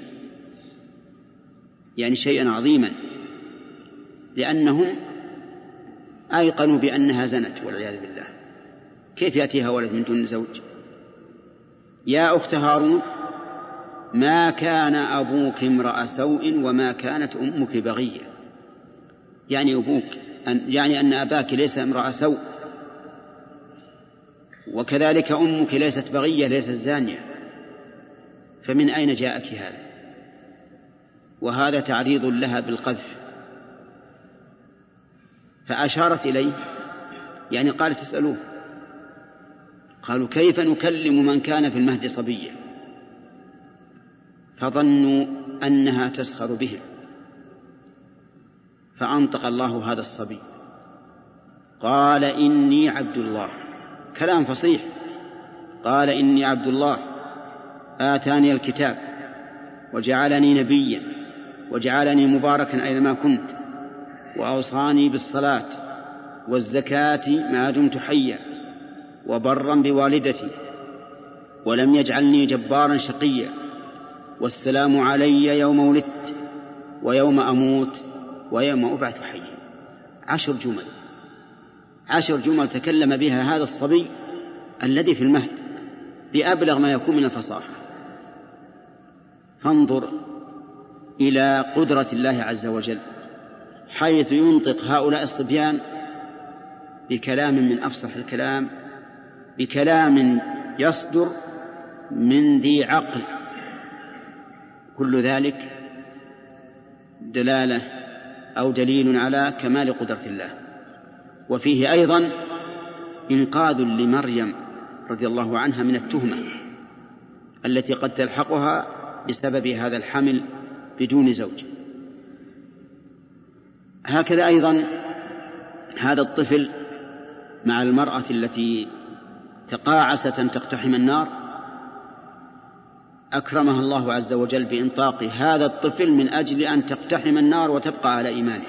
يعني شيئا عظيما، لأنهم أيقنوا بأنها زنت والعياذ بالله، كيف يأتيها ولد من دون زوج؟ يا أخت هارون ما كان أبوك امرأ سوء وما كانت أمك بغية، يعني أبوك أن يعني أن أباك ليس امرأ سوء، وكذلك أمك ليست بغية ليست زانية، فمن أين جاءك هذا؟ وهذا تعريض لها بالقذف. فأشارت إليه، يعني قالت اسألوه، قالوا كيف نكلم من كان في المهد صبيا؟ فظنوا أنها تسخر بهم، فأنطق الله هذا الصبي قال إني عبد الله، كلام فصيح، قال إني عبد الله آتاني الكتاب وجعلني نبيا وجعلني مباركا أينما كنت وأوصاني بالصلاة والزكاة ما دمت حيا وبرا بوالدتي ولم يجعلني جبارا شقيا والسلام علي يوم ولدت ويوم أموت ويوم أبعث حيا. عشر جمل عشر جمل تكلم بها هذا الصبي الذي في المهد بأبلغ ما يكون من الفصاحة. فانظر إلى قدرة الله عز وجل حيث ينطق هؤلاء الصبيان بكلام من أفصح الكلام، بكلام يصدر من ذي عقل. كل ذلك دلالة أو دليل على كمال قدرة الله. وفيه أيضا إنقاذ لمريم رضي الله عنها من التهمة التي قد تلحقها بسبب هذا الحمل بدون زوج. هكذا أيضا هذا الطفل مع المرأة التي تقاعست أن تقتحم النار أكرمها الله عز وجل بإنطاق هذا الطفل من أجل أن تقتحم النار وتبقى على إيمانه.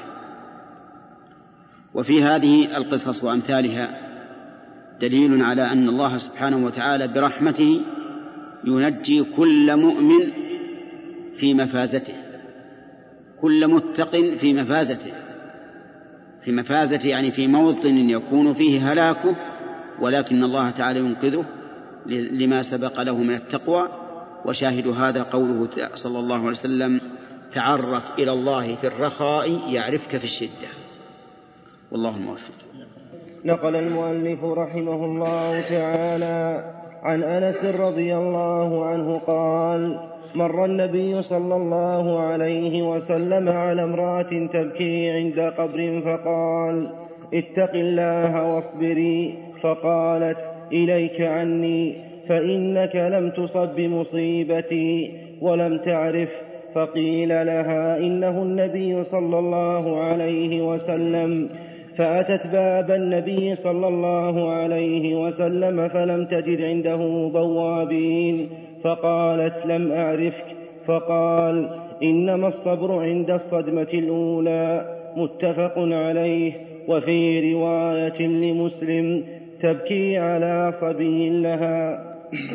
وفي هذه القصص وأمثالها دليل على أن الله سبحانه وتعالى برحمته ينجي كل مؤمن في مفازته، كل متق في مفازته، في مفازته يعني في موطن يكون فيه هلاكه، ولكن الله تعالى ينقذه لما سبق له من التقوى. وشاهد هذا قوله صلى الله عليه وسلم: تعرف إلى الله في الرخاء يعرفك في الشدة. والله موفق. نقل المؤلف رحمه الله تعالى عن أنس رضي الله عنه قال: مر النبي صلى الله عليه وسلم على امرأة تبكي عند قبر فقال: اتق الله واصبري، فقالت: إليك عني، فإنك لم تصب بمصيبتي ولم تعرف. فقيل لها: إنه النبي صلى الله عليه وسلم. فأتت باب النبي صلى الله عليه وسلم فلم تجد عنده بوابين، فقالت: لم أعرفك. فقال: إنما الصبر عند الصدمة الأولى. متفق عليه. وفي رواية لمسلم: تبكي على صبي لها.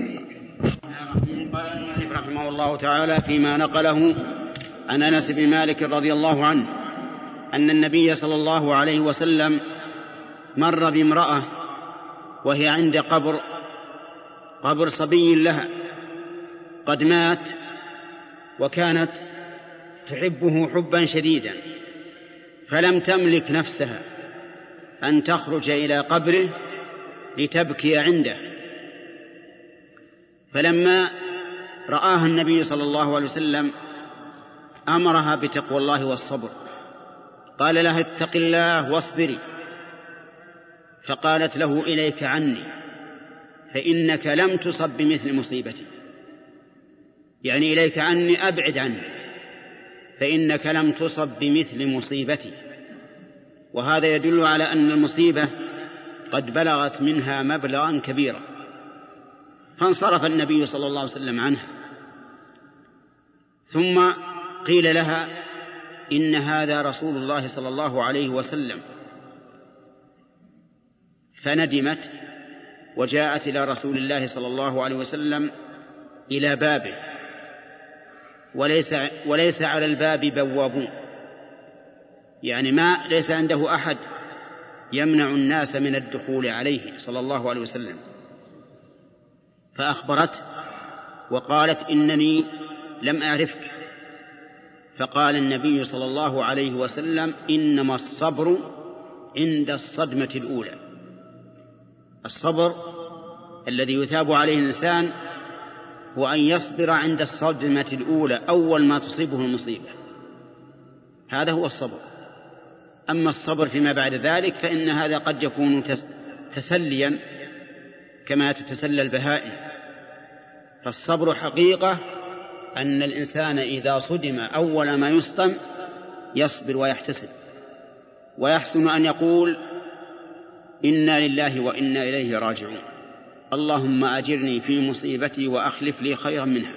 قال المؤلف رحمه الله تعالى فيما نقله عن أنس بن مالك رضي الله عنه أن النبي صلى الله عليه وسلم مر بامرأة وهي عند قبر قبر صبي لها قد مات، وكانت تحبه حبا شديدا، فلم تملك نفسها أن تخرج إلى قبره لتبكي عنده. فلما رآها النبي صلى الله عليه وسلم أمرها بتقوى الله والصبر، قال لها: اتق الله واصبري. فقالت له: إليك عني، فإنك لم تصب بمثل مصيبتي، يعني إليك عني، أبعد عني، فإنك لم تصب بمثل مصيبتي. وهذا يدل على أن المصيبة قد بلغت منها مبلغا كبيرا. فانصرف النبي صلى الله عليه وسلم عنها، ثم قيل لها: إن هذا رسول الله صلى الله عليه وسلم. فندمت وجاءت إلى رسول الله صلى الله عليه وسلم إلى بابه، وليس, وليس على الباب بوابون، يعني ما ليس عنده أحد يمنع الناس من الدخول عليه صلى الله عليه وسلم. فأخبرت وقالت: إنني لم أعرفك. فقال النبي صلى الله عليه وسلم: إنما الصبر عند الصدمة الأولى. الصبر الذي يثاب عليه الإنسان هو أن يصبر عند الصدمة الأولى، أول ما تصيبه المصيبة، هذا هو الصبر. أما الصبر فيما بعد ذلك فإن هذا قد يكون تسليا كما تتسلى البهائم. فالصبر حقيقة أن الإنسان إذا صدم أول ما يصطم يصبر ويحتسب، ويحسن أن يقول إنا لله وإنا إليه راجعون، اللهم أجرني في مصيبتي وأخلف لي خيرا منها.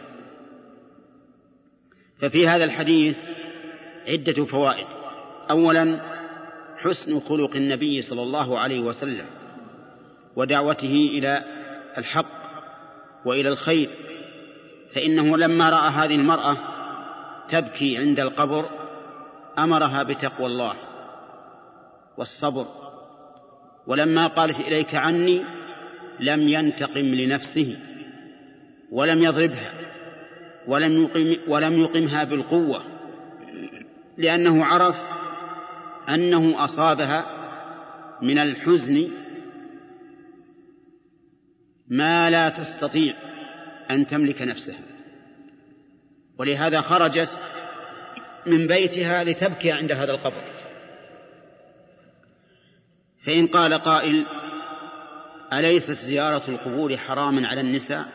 ففي هذا الحديث عدة فوائد. أولا حسن خلق النبي صلى الله عليه وسلم ودعوته إلى الحق وإلى الخير، فإنه لما رأى هذه المرأة تبكي عند القبر أمرها بتقوى الله والصبر، ولما قالت إليك عني لم ينتقم لنفسه ولم يضربها ولم يقم ولم يقمها بالقوة، لأنه عرف أنه أصابها من الحزن ما لا تستطيع أن تملك نفسها، ولهذا خرجت من بيتها لتبكي عند هذا القبر. فإن قال قائل أليست زيارة القبور حراما على النساء؟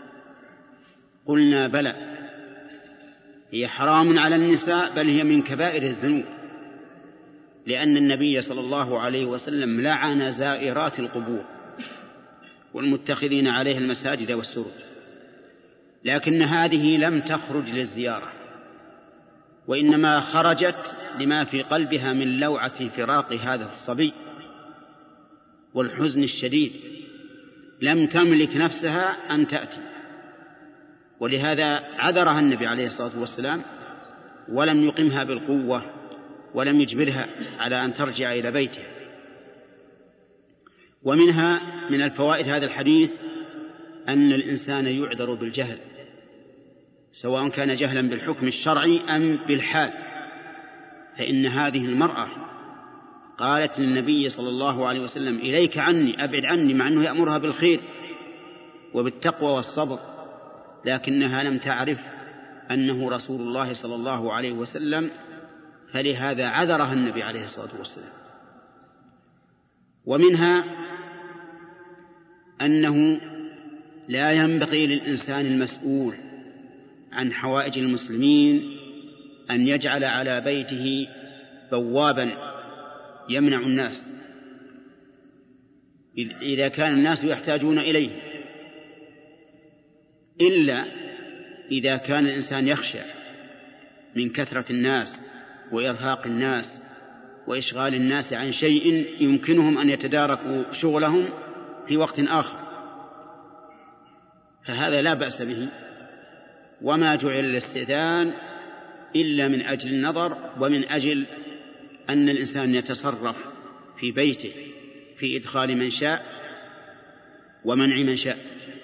قلنا بلى، هي حرام على النساء، بل هي من كبائر الذنوب، لأن النبي صلى الله عليه وسلم لعن زائرات القبور والمتخذين عليها المساجد والسرج، لكن هذه لم تخرج للزيارة، وإنما خرجت لما في قلبها من لوعة فراق هذا الصبي والحزن الشديد، لم تملك نفسها أن تأتي، ولهذا عذرها النبي عليه الصلاة والسلام ولم يقمها بالقوة ولم يجبرها على أن ترجع إلى بيتها. ومنها من الفوائد هذا الحديث أن الإنسان يعذر بالجهل، سواء كان جهلا بالحكم الشرعي أم بالحال، فإن هذه المرأة قالت للنبي صلى الله عليه وسلم إليك عني، أبعد عني، مع أنه يأمرها بالخير وبالتقوى والصبر، لكنها لم تعرف أنه رسول الله صلى الله عليه وسلم، فلهذا عذرها النبي عليه الصلاة والسلام. ومنها أنه لا ينبغي للإنسان المسؤول عن حوائج المسلمين أن يجعل على بيته بوابا يمنع الناس إذا كان الناس يحتاجون إليه، إلا إذا كان الإنسان يخشى من كثرة الناس وإرهاق الناس وإشغال الناس عن شيء يمكنهم أن يتداركوا شغلهم في وقت آخر، فهذا لا بأس به. وما جعل الاستئذان إلا من أجل النظر ومن أجل أن الإنسان يتصرف في بيته في إدخال من شاء ومنع من شاء.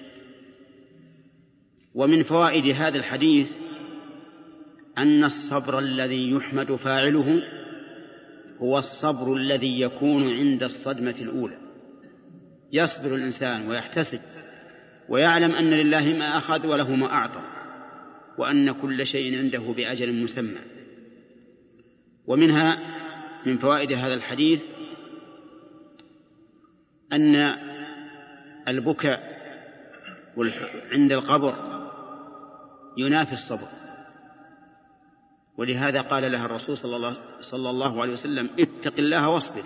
ومن فوائد هذا الحديث أن الصبر الذي يحمد فاعله هو الصبر الذي يكون عند الصدمة الأولى، يصبر الإنسان ويحتسب ويعلم أن لله ما أخذ وله ما أعطى، وأن كل شيء عنده بأجل مسمى. ومنها من فوائد هذا الحديث أن البكاء عند القبر ينافي الصبر، ولهذا قال لها الرسول صلى الله عليه وسلم اتق الله واصبر.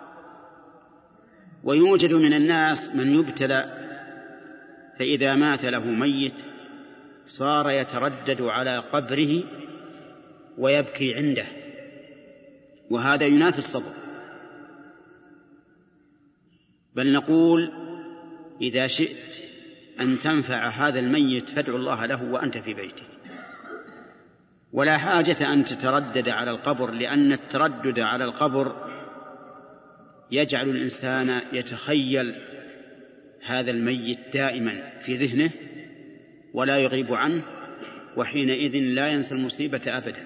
ويوجد من الناس من يبتلى فإذا مات له ميت صار يتردد على قبره ويبكي عنده، وهذا ينافي الصبر. بل نقول إذا شئت أن تنفع هذا الميت فادع الله له وأنت في بيته، ولا حاجة أن تتردد على القبر، لأن التردد على القبر يجعل الإنسان يتخيل هذا الميت دائما في ذهنه ولا يغيب عنه، وحينئذ لا ينسى المصيبة أبدا،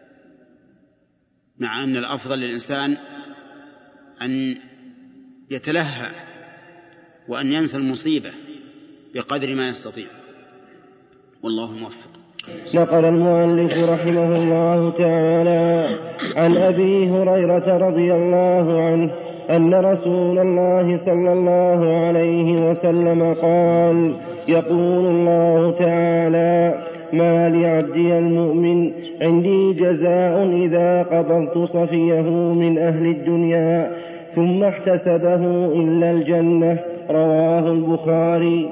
مع أن الأفضل للإنسان أن يتلهى وأن ينسى المصيبة بقدر ما يستطيع، والله موفق. نقل المؤلف رحمه الله تعالى عن أبي هريرة رضي الله عنه أن رسول الله صلى الله عليه وسلم قال: يقول الله تعالى: ما لعبدي المؤمن عندي جزاء إذا قبضت صفيه من أهل الدنيا ثم احتسبه إلا الجنة. رواه البخاري.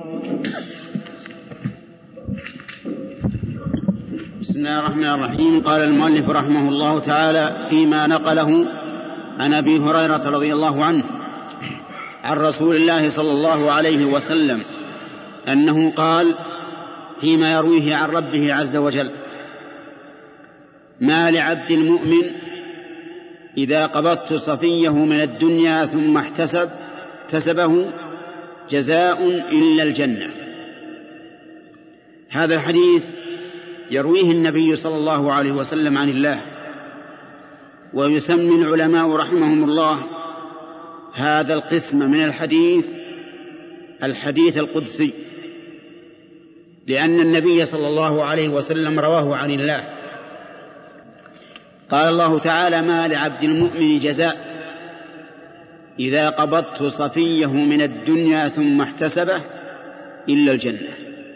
بسم الله الرحمن الرحيم. قال المؤلف رحمه الله تعالى فيما نقله عن أبي هريرة رضي الله عنه عن رسول الله صلى الله عليه وسلم أنه قال فيما يرويه عن ربه عز وجل: ما لعبد المؤمن إذا قبضت صفيه من الدنيا ثم احتسب احتسبه جزاء إلا الجنة. هذا الحديث يرويه النبي صلى الله عليه وسلم عن الله، ويسمي العلماء رحمهم الله هذا القسم من الحديث الحديث القدسي، لأن النبي صلى الله عليه وسلم رواه عن الله. قال الله تعالى: ما لعبد المؤمن جزاء إذا قبضت صفيه من الدنيا ثم احتسبه إلا الجنة.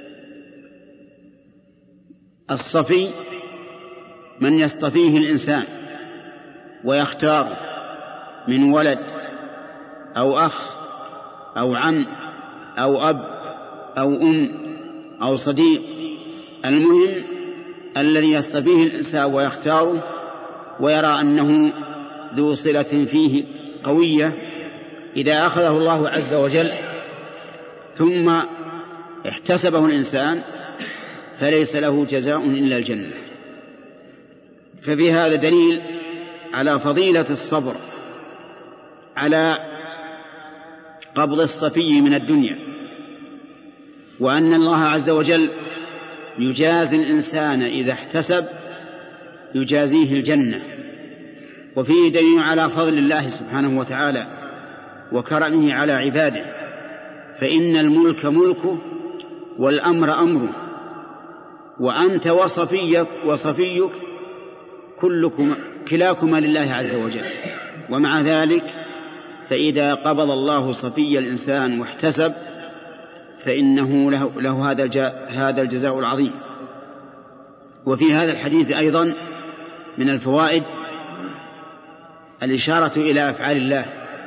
الصفي من يصطفيه الإنسان ويختاره من ولد أو أخ أو عم أو أب أو أم أو صديق، المهم الذي يصطفيه الإنسان ويختاره ويرى أنه ذو صلة فيه قوية، إذا أخذه الله عز وجل ثم احتسبه الإنسان فليس له جزاء إلا الجنة. ففي هذا دليل على فضيلة الصبر على قبض الصفي من الدنيا، وأن الله عز وجل يجازي الإنسان إذا احتسب يجازيه الجنة. وفيه دليل على فضل الله سبحانه وتعالى وكرمه على عباده، فإن الملك ملكه والأمر أمره، وأنت وصفيك وصفيك كلكم كلاكما لله عز وجل. ومع ذلك فإذا قبض الله صفي الإنسان واحتسب فإنه له, له هذا, هذا الجزاء العظيم. وفي هذا الحديث أيضا من الفوائد الإشارة إلى أفعال الله: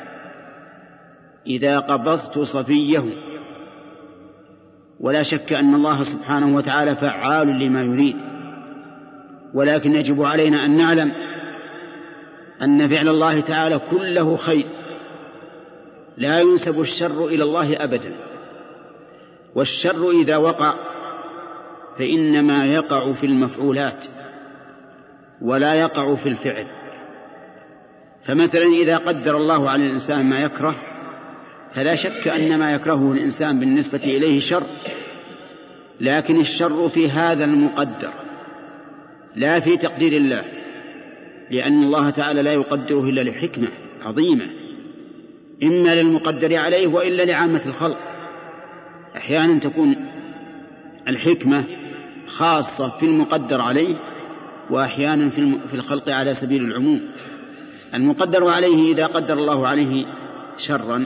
إذا قبضت صفيه. ولا شك أن الله سبحانه وتعالى فعال لما يريد، ولكن يجب علينا أن نعلم أن فعل الله تعالى كله خير، لا ينسب الشر إلى الله أبدا. والشر إذا وقع فإنما يقع في المفعولات ولا يقع في الفعل. فمثلا إذا قدر الله على الإنسان ما يكره فلا شك أن ما يكرهه الإنسان بالنسبة إليه شر، لكن الشر في هذا المقدر لا في تقدير الله، لأن الله تعالى لا يقدره إلا لحكمة عظيمة، إما للمقدر عليه وإلا لعامة الخلق. أحيانا تكون الحكمة خاصة في المقدر عليه، وأحيانا في الخلق على سبيل العموم. المقدر عليه إذا قدر الله عليه شرا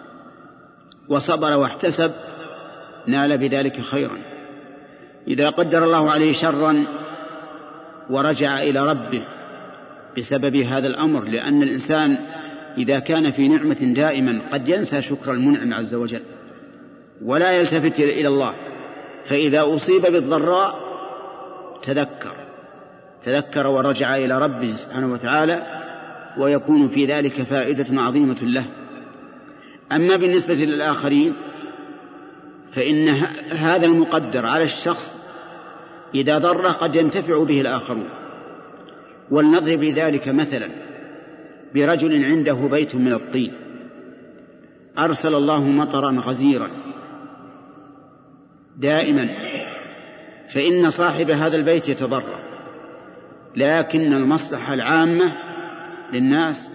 وصبر واحتسب نال بذلك خيرا. إذا قدر الله عليه شرا ورجع إلى ربه بسبب هذا الأمر، لأن الإنسان إذا كان في نعمة دائما قد ينسى شكر المنعم عز وجل ولا يلتفت إلى الله، فإذا أصيب بالضراء تذكر تذكر ورجع إلى ربه سبحانه وتعالى، ويكون في ذلك فائدة عظيمة له. أما بالنسبة للآخرين فإن هذا المقدر على الشخص إذا ضره قد ينتفع به الآخرون. ولنضرب ذلك مثلا برجل عنده بيت من الطين، أرسل الله مطرا غزيرا دائما، فإن صاحب هذا البيت يتضرر، لكن المصلحة العامة للناس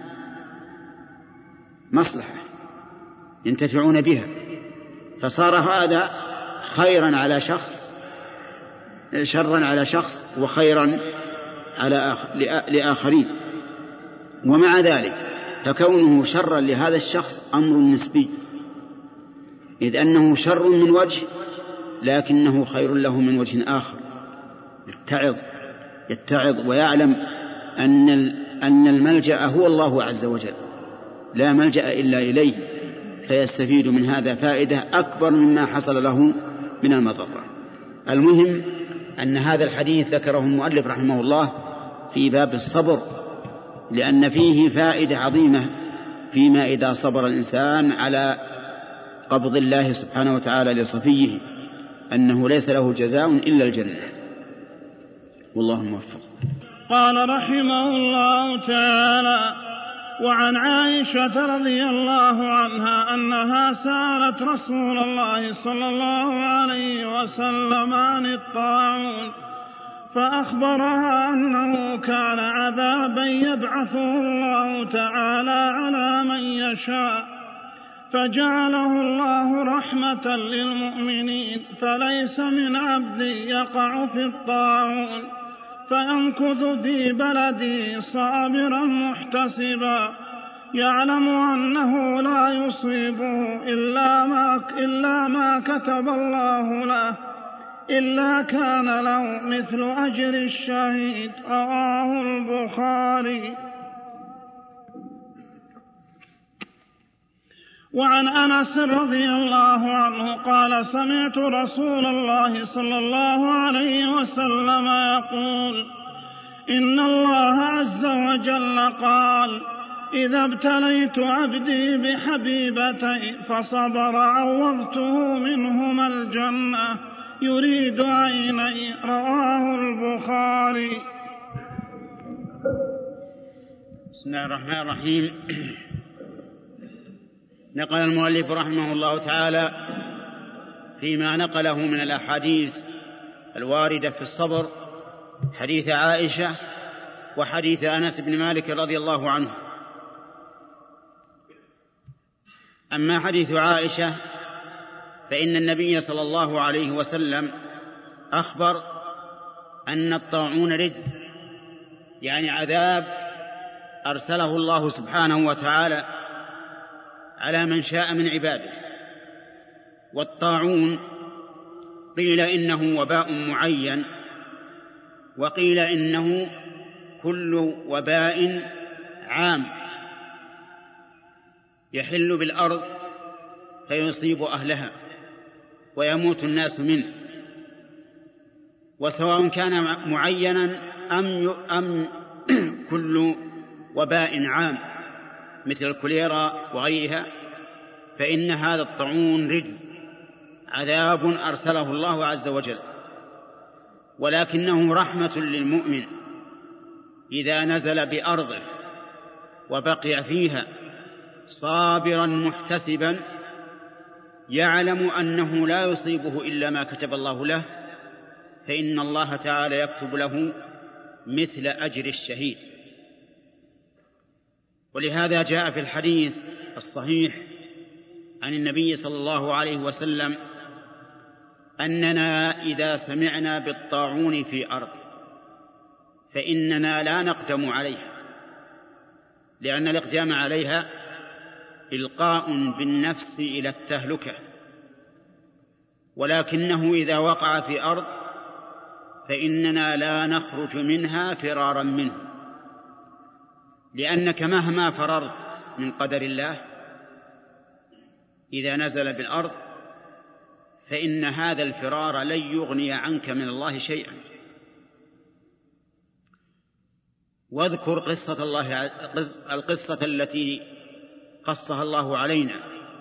مصلحة ينتفعون بها، فصار هذا خيرا على شخص شرا على شخص وخيرا على لآخرين. ومع ذلك فكونه شرا لهذا الشخص أمر نسبي، إذ أنه شر من وجه لكنه خير له من وجه آخر. يتعظ يتعظ ويعلم أن أن الملجأ هو الله عز وجل، لا ملجأ إلا إليه، فيستفيد من هذا فائدة أكبر مما حصل له من المضرة. المهم أن هذا الحديث ذكره المؤلف رحمه الله في باب الصبر، لأن فيه فائدة عظيمة فيما إذا صبر الإنسان على قبض الله سبحانه وتعالى لصفيه، أنه ليس له جزاء إلا الجنة، والله موفق. قال رحمه الله تعالى: وعن عائشة رضي الله عنها أنها سألت رسول الله صلى الله عليه وسلم عن الطاعون، فأخبرها أنه كان عذابا يبعثه الله تعالى على من يشاء، فجعله الله رحمة للمؤمنين، فليس من عبد يقع في الطاعون فيمكث في بلده صابرا محتسبا يعلم أنه لا يصيبه إلا ما, إلا ما كتب الله له، إلا كان له مثل أجر الشهيد. رواه البخاري. وعن أنس رضي الله عنه قال: سمعت رسول الله صلى الله عليه وسلم يقول: إن الله عز وجل قال: إذا ابتليت عبدي بحبيبتين فصبر عوضته منهما الجنة يريد عيني. رواه البخاري. بسم الله الرحمن الرحيم. نقل المؤلف رحمه الله تعالى فيما نقله من الأحاديث الواردة في الصبر حديث عائشة وحديث أنس بن مالك رضي الله عنه. أما حديث عائشة فإن النبي صلى الله عليه وسلم أخبر أن الطاعون رجز، يعني عذاب أرسله الله سبحانه وتعالى على من شاء من عباده. والطاعون قيل إنه وباء معين، وقيل إنه كل وباء عام يحل بالأرض فيصيب أهلها ويموت الناس منه، وسواء كان معينا أم, أم كل وباء عام مثل الكوليرا وغيرها، فإن هذا الطاعون رجز، عذاب أرسله الله عز وجل، ولكنه رحمة للمؤمن إذا نزل بأرضه وبقي فيها صابرا محتسبا يعلم أنه لا يصيبه إلا ما كتب الله له، فإن الله تعالى يكتب له مثل أجر الشهيد. ولهذا جاء في الحديث الصحيح عن النبي صلى الله عليه وسلم أننا إذا سمعنا بالطاعون في أرض فإننا لا نقدم عليها، لأن الإقدام عليها إلقاء بالنفس إلى التهلكة، ولكنه إذا وقع في أرض فإننا لا نخرج منها فرارا منه، لأنك مهما فررت من قدر الله إذا نزل بالأرض فإن هذا الفرار لن يغني عنك من الله شيئا. واذكر قصة الله القصة التي قصها الله علينا،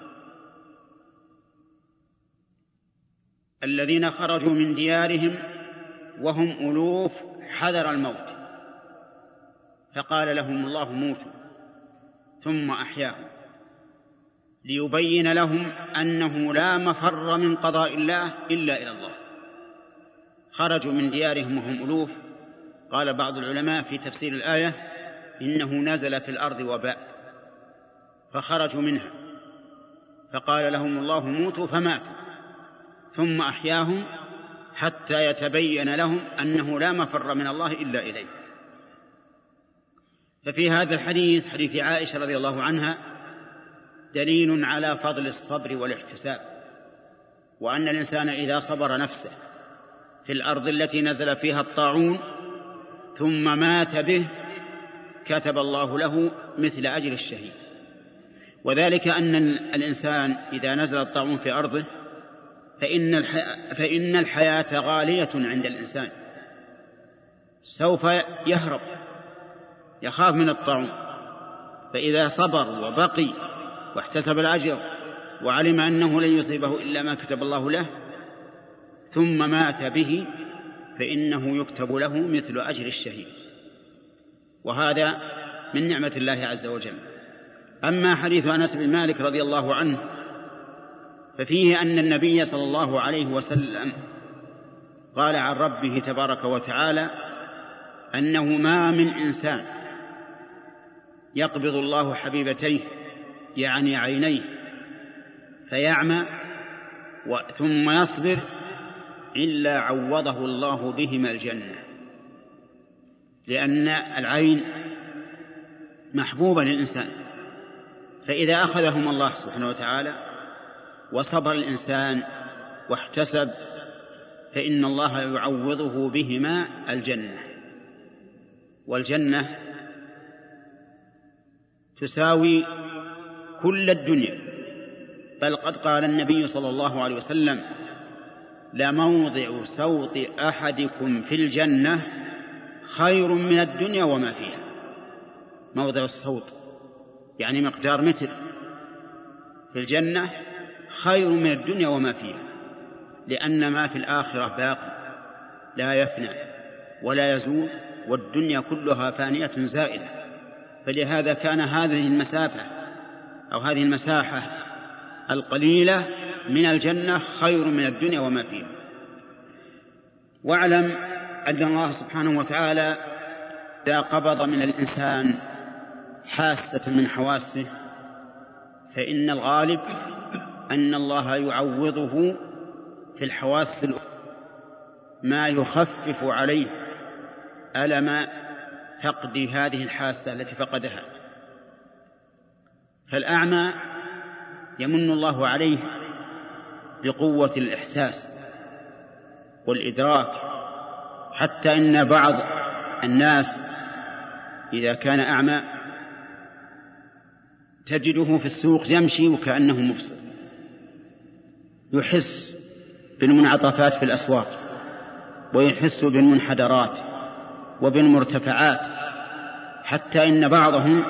الذين خرجوا من ديارهم وهم ألوف حذر الموت فقال لهم الله موتوا ثم أحياهم ليبين لهم أنه لا مفر من قضاء الله إلا إلى الله. خرجوا من ديارهم وهم ألوف، قال بعض العلماء في تفسير الآية إنه نزل في الأرض وباء فخرجوا منها فقال لهم الله موتوا فماتوا ثم أحياهم حتى يتبين لهم أنه لا مفر من الله إلا إليه. ففي هذا الحديث حديث عائشة رضي الله عنها دليل على فضل الصبر والاحتساب، وأن الإنسان إذا صبر نفسه في الأرض التي نزل فيها الطاعون ثم مات به كتب الله له مثل أجر الشهيد. وذلك أن الإنسان إذا نزل الطاعون في أرضه فإن الحياة, فإن الحياة غالية عند الإنسان، سوف يهرب يخاف من الطاعون، فإذا صبر وبقي واحتسب الأجر وعلم أنه لن يصيبه إلا ما كتب الله له ثم مات به فإنه يكتب له مثل أجر الشهيد، وهذا من نعمة الله عز وجل. أما حديث أنس بن مالك رضي الله عنه ففيه أن النبي صلى الله عليه وسلم قال عن ربه تبارك وتعالى أنه ما من إنسان يقبض الله حبيبتيه يعني عينيه فيعمى ثم يصبر إلا عوضه الله بهما الجنة، لأن العين محبوبة للإنسان، فإذا أخذهم الله سبحانه وتعالى وصبر الإنسان واحتسب فإن الله يعوضه بهما الجنة. والجنة تساوي كل الدنيا، بل قد قال النبي صلى الله عليه وسلم لموضع سوط أحدكم في الجنة خير من الدنيا وما فيها. موضع السوط يعني مقدار متر في الجنة خير من الدنيا وما فيها، لأن ما في الآخرة باقي لا يفنى ولا يزول، والدنيا كلها فانية زائلة، فلهذا كان هذه المسافة أو هذه المساحة القليلة من الجنة خير من الدنيا وما فيها. واعلم أن الله سبحانه وتعالى إذا قبض من الإنسان حاسة من حواسه فإن الغالب أن الله يعوضه في الحواس ما يخفف عليه ألم فقد هذه الحاسة التي فقدها. فالأعمى يمن الله عليه بقوة الإحساس والإدراك، حتى إن بعض الناس إذا كان أعمى تجده في السوق يمشي وكأنه مبصر، يحس بالمنعطفات في الأسواق ويحس بالمنحدرات وبالمرتفعات، حتى إن بعضهم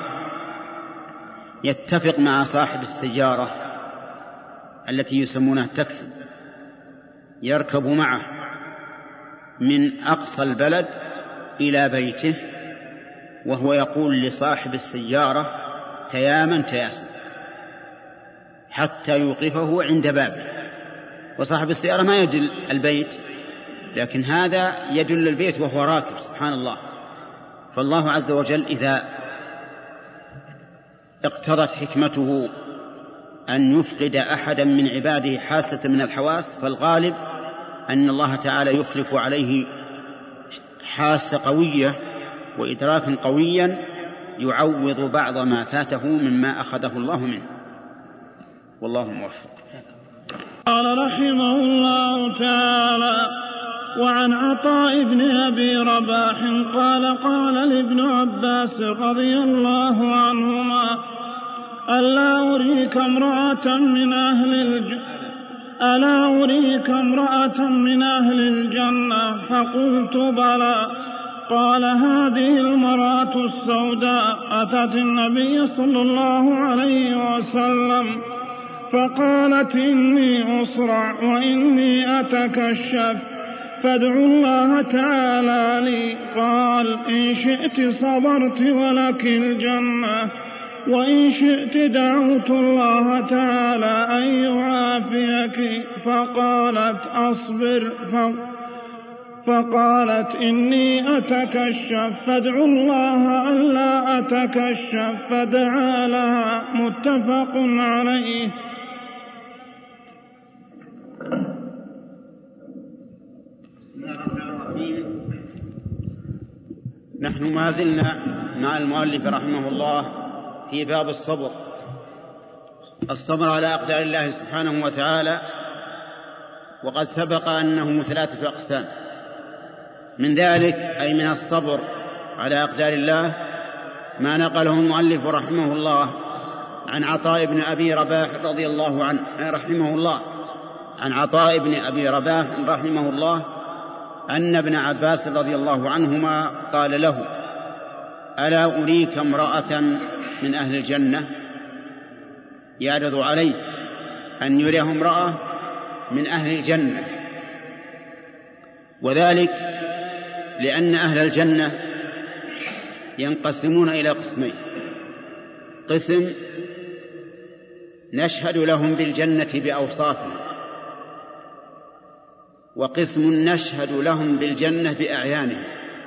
يتفق مع صاحب السيارة التي يسمونها التاكسي، يركب معه من أقصى البلد إلى بيته وهو يقول لصاحب السيارة تياما تياسا حتى يوقفه عند بابه، وصاحب السيارة ما يدل البيت لكن هذا يدل البيت وهو راكب. سبحان الله. فالله عز وجل إذا اقتضت حكمته أن يفقد أحدا من عباده حاسة من الحواس فالغالب أن الله تعالى يخلف عليه حاسة قوية وإدراكا قويا يعوض بعض ما فاته مما أخذه الله منه، والله موفق. قال رحمه الله تعالى: وعن عطاء بن أبي رباح قال قال لابن عباس رضي الله عنهما: ألا أريك امرأة من أهل الجنة ألا أريك امرأة من أهل الجنة؟ فقلت بلى. قال: هذه المرأة السوداء أتت النبي صلى الله عليه وسلم فقالت: إني أصرع وإني أتكشف فادعوا الله تعالى لي. قال: إن شئت صبرت ولك الجنة، وإن شئت دعوت الله تعالى أن يعافيك. فقالت: أصبر. فقالت: إني أتكشف فادعوا الله ألا أتكشف، فدعا لها. متفق عليه. نحن ما زلنا مع المؤلف رحمه الله في باب الصبر الصبر على أقدار الله سبحانه وتعالى، وقد سبق أنه ثلاثة أقسام: من ذلك أي من الصبر على أقدار الله ما نقله المؤلف رحمه الله عن عطاء بن أبي رباح رضي الله عنه رحمه الله عن عطاء بن أبي رباح رحمه الله أن ابن عباس رضي الله عنهما قال له: ألا أريك امرأة من أهل الجنة؟ يعرض عليه أن يريه امرأة من أهل الجنة، وذلك لأن أهل الجنة ينقسمون إلى قسمين: قسم نشهد لهم بالجنة بأوصافهم، وقسم نشهد لهم بالجنة بأعيانهم.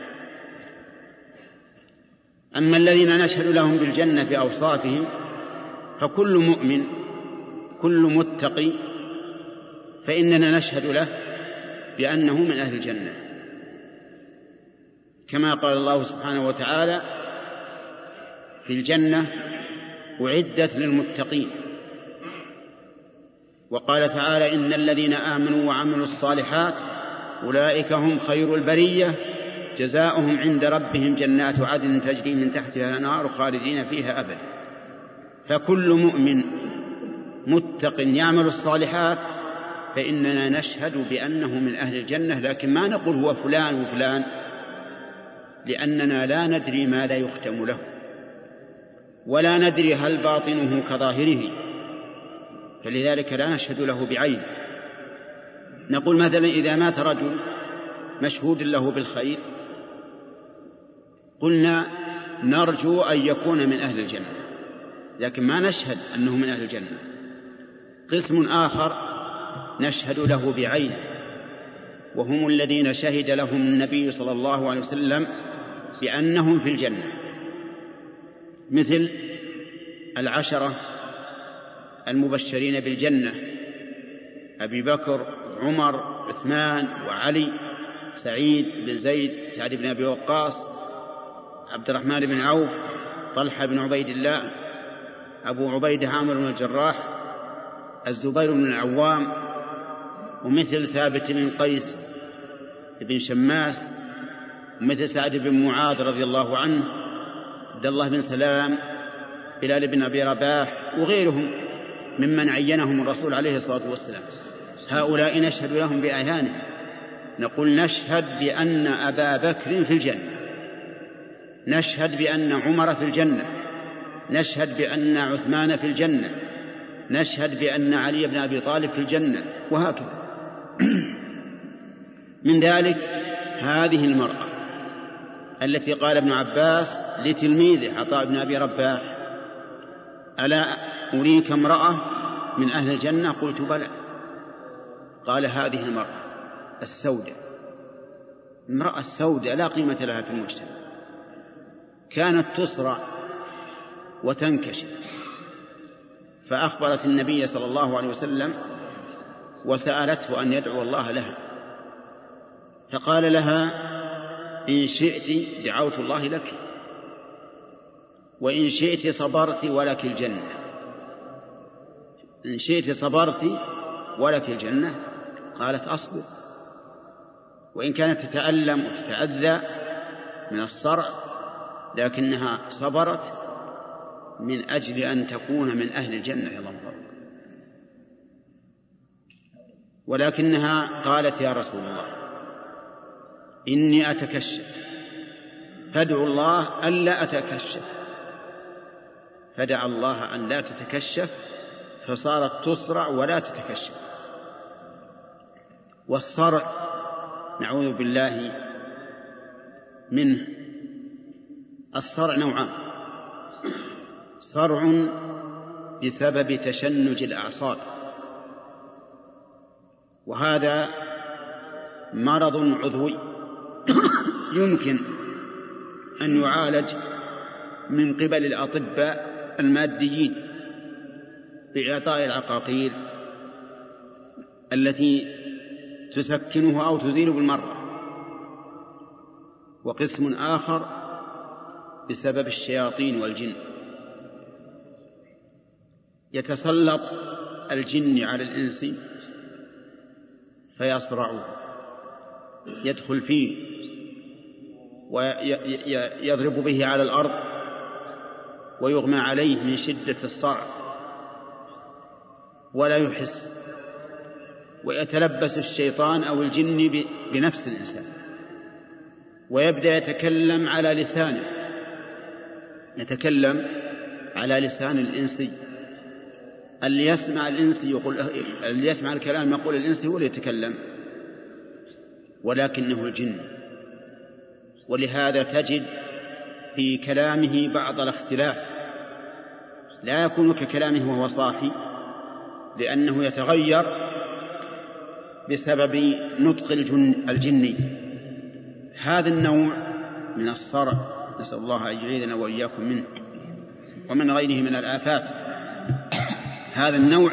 أما الذين نشهد لهم بالجنة بأوصافهم فكل مؤمن كل متقي فإننا نشهد له بأنه من أهل الجنة، كما قال الله سبحانه وتعالى: في الجنة أعدت للمتقين. وقال تعالى: إن الذين آمنوا وعملوا الصالحات أولئك هم خير البرية جزاؤهم عند ربهم جنات عدن تجري من تحتها الأنهار خالدين فيها أبدا. فكل مؤمن متق يعمل الصالحات فإننا نشهد بأنه من أهل الجنة، لكن ما نقول هو فلان وفلان، لأننا لا ندري ماذا يختم له، ولا ندري هل باطنه كظاهره، فلذلك لا نشهد له بعين. نقول مثلا إذا مات رجل مشهود له بالخير قلنا نرجو أن يكون من أهل الجنة، لكن ما نشهد أنه من أهل الجنة. قسم آخر نشهد له بعينه، وهم الذين شهد لهم النبي صلى الله عليه وسلم بأنهم في الجنة، مثل العشرة المبشرين بالجنة: أبي بكر، عمر، عثمان، وعلي، سعيد بن زيد، سعد بن أبي وقاص، عبد الرحمن بن عوف، طلحة بن عبيد الله، أبو عبيدة عامر بن الجراح، الزبير بن العوام، ومثل ثابت بن قيس بن شماس، ومثل سعد بن معاذ رضي الله عنه، عبد الله بن سلام، بلال بن أبي رباح، وغيرهم ممن عينهم الرسول عليه الصلاة والسلام. هؤلاء نشهد لهم بأعيانهم، نقول نشهد بأن أبا بكر في الجنة، نشهد بأن عمر في الجنة، نشهد بأن عثمان في الجنة، نشهد بأن علي بن أبي طالب في الجنة، وهكذا. من ذلك هذه المرأة التي قال ابن عباس لتلميذه عطاء بن أبي رباح: ألا أريك امرأة من أهل الجنة؟ قلت: بلى. قال: هذه المرأة السوداء، المرأة السوداء لا قيمة لها في المجتمع، كانت تصرع وتنكشف، فأخبرت النبي صلى الله عليه وسلم وسألته أن يدعو الله لها، فقال لها: إن شئت دعوت الله لك، وإن شئت صبرت ولك الجنة. إن شئت صبرت ولك الجنة. قالت: أصبر. وإن كانت تتألم وتتأذى من الصرع لكنها صبرت من أجل أن تكون من أهل الجنة يا الله. ولكنها قالت: يا رسول الله إني أتكشف، فادعوا الله ألا أتكشف. فدعا الله أن لا تتكشف، فصارت تصرع ولا تتكشف. والصرع نعوذ بالله منه. الصرع نوعان: صرع بسبب تشنج الأعصاب، وهذا مرض عضوي يمكن أن يعالج من قبل الأطباء الماديين بإعطاء العقاقير التي تسكنه أو تزيل بالمرة. وقسم آخر بسبب الشياطين والجن، يتسلط الجن على الإنس فيصرعه، يدخل فيه ويضرب به على الأرض ويغمى عليه من شدة الصرع ولا يحس، ويتلبس الشيطان أو الجن بنفس الإنسان ويبدأ يتكلم على لسانه، يتكلم على لسان الإنسي. اللي يسمع الإنسي يقول، اللي يسمع الكلام يقول الإنسي هو اللي يتكلم، ولكنه الجن. ولهذا تجد في كلامه بعض الاختلاف، لا يكون ككلامه وهو صاحي، لأنه يتغير بسبب نطق الجن الجني. هذا النوع من الصرع نسأل الله أن يعيذنا وإياكم منه ومن غيره من الآفات. هذا النوع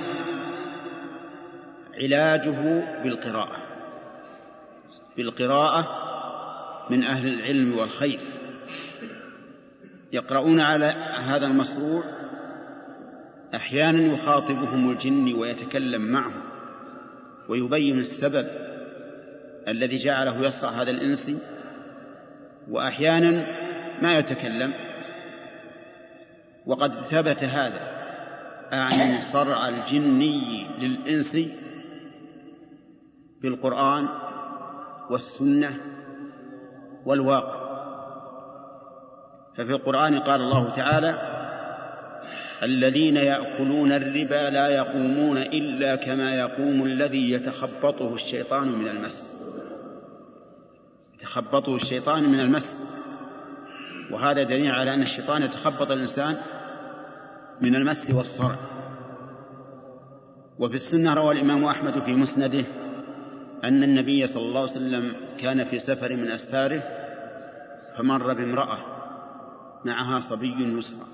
علاجه بالقراءة، بالقراءة من أهل العلم والخير، يقرؤون على هذا المصروع، أحيانا يخاطبهم الجن ويتكلم معهم ويبين السبب الذي جعله يصرع هذا الإنسي، وأحيانا ما يتكلم. وقد ثبت هذا عن صرع الجني للإنسي بالقرآن والسنة والواقع. ففي القرآن قال الله تعالى: الذين يأكلون الربا لا يقومون إلا كما يقوم الذي يتخبطه الشيطان من المس يتخبطه الشيطان من المس وهذا دليل على أن الشيطان يتخبط الإنسان من المس والصرع. وفي السنة روى الإمام أحمد في مسنده أن النبي صلى الله عليه وسلم كان في سفر من أسفاره فمر بامرأة معها صبي يسرع،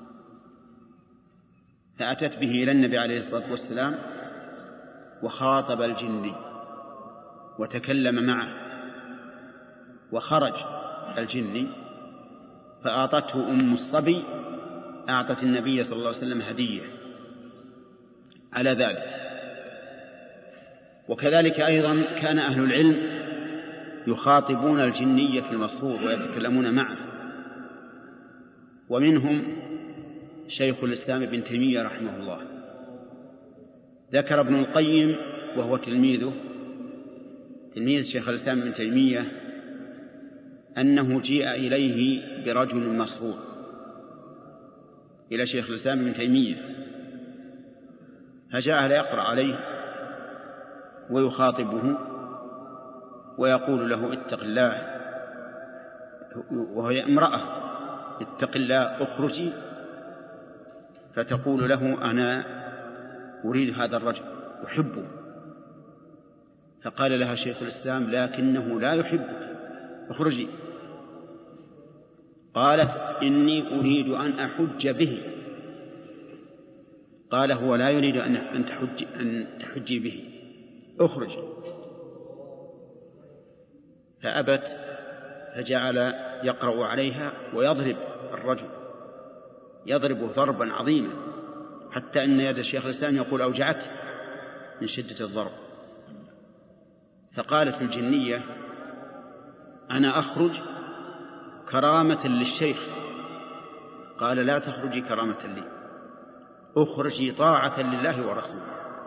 فأتت به إلى النبي عليه الصلاة والسلام وخاطب الجني وتكلم معه، وخرج الجني فأعطته أم الصبي، أعطت النبي صلى الله عليه وسلم هدية على ذلك. وكذلك أيضا كان أهل العلم يخاطبون الجنية في المصروع ويتكلمون معه، ومنهم شيخ الإسلام ابن تيمية رحمه الله. ذكر ابن القيم وهو تلميذه تلميذ شيخ الإسلام ابن تيمية أنه جيء إليه برجل مصروع إلى شيخ الإسلام ابن تيمية، فجاء ليقرأ عليه ويخاطبه ويقول له: اتق الله، وهي امرأة: اتق الله اخرجي. فتقول له: أنا أريد هذا الرجل أحبه. فقال لها شيخ الإسلام: لكنه لا يحبك، اخرجي. قالت: إني أريد أن أحج به. قال: هو لا يريد أن تحج أن تحجي به، اخرجي. فأبت، فجعل يقرأ عليها ويضرب الرجل، يضربه ضربا عظيما حتى أن يد الشيخ الإسلام يقول أوجعته من شدة الضرب. فقالت الجنية: أنا أخرج كرامة للشيخ. قال: لا تخرجي كرامة لي، أخرجي طاعة لله ورسوله.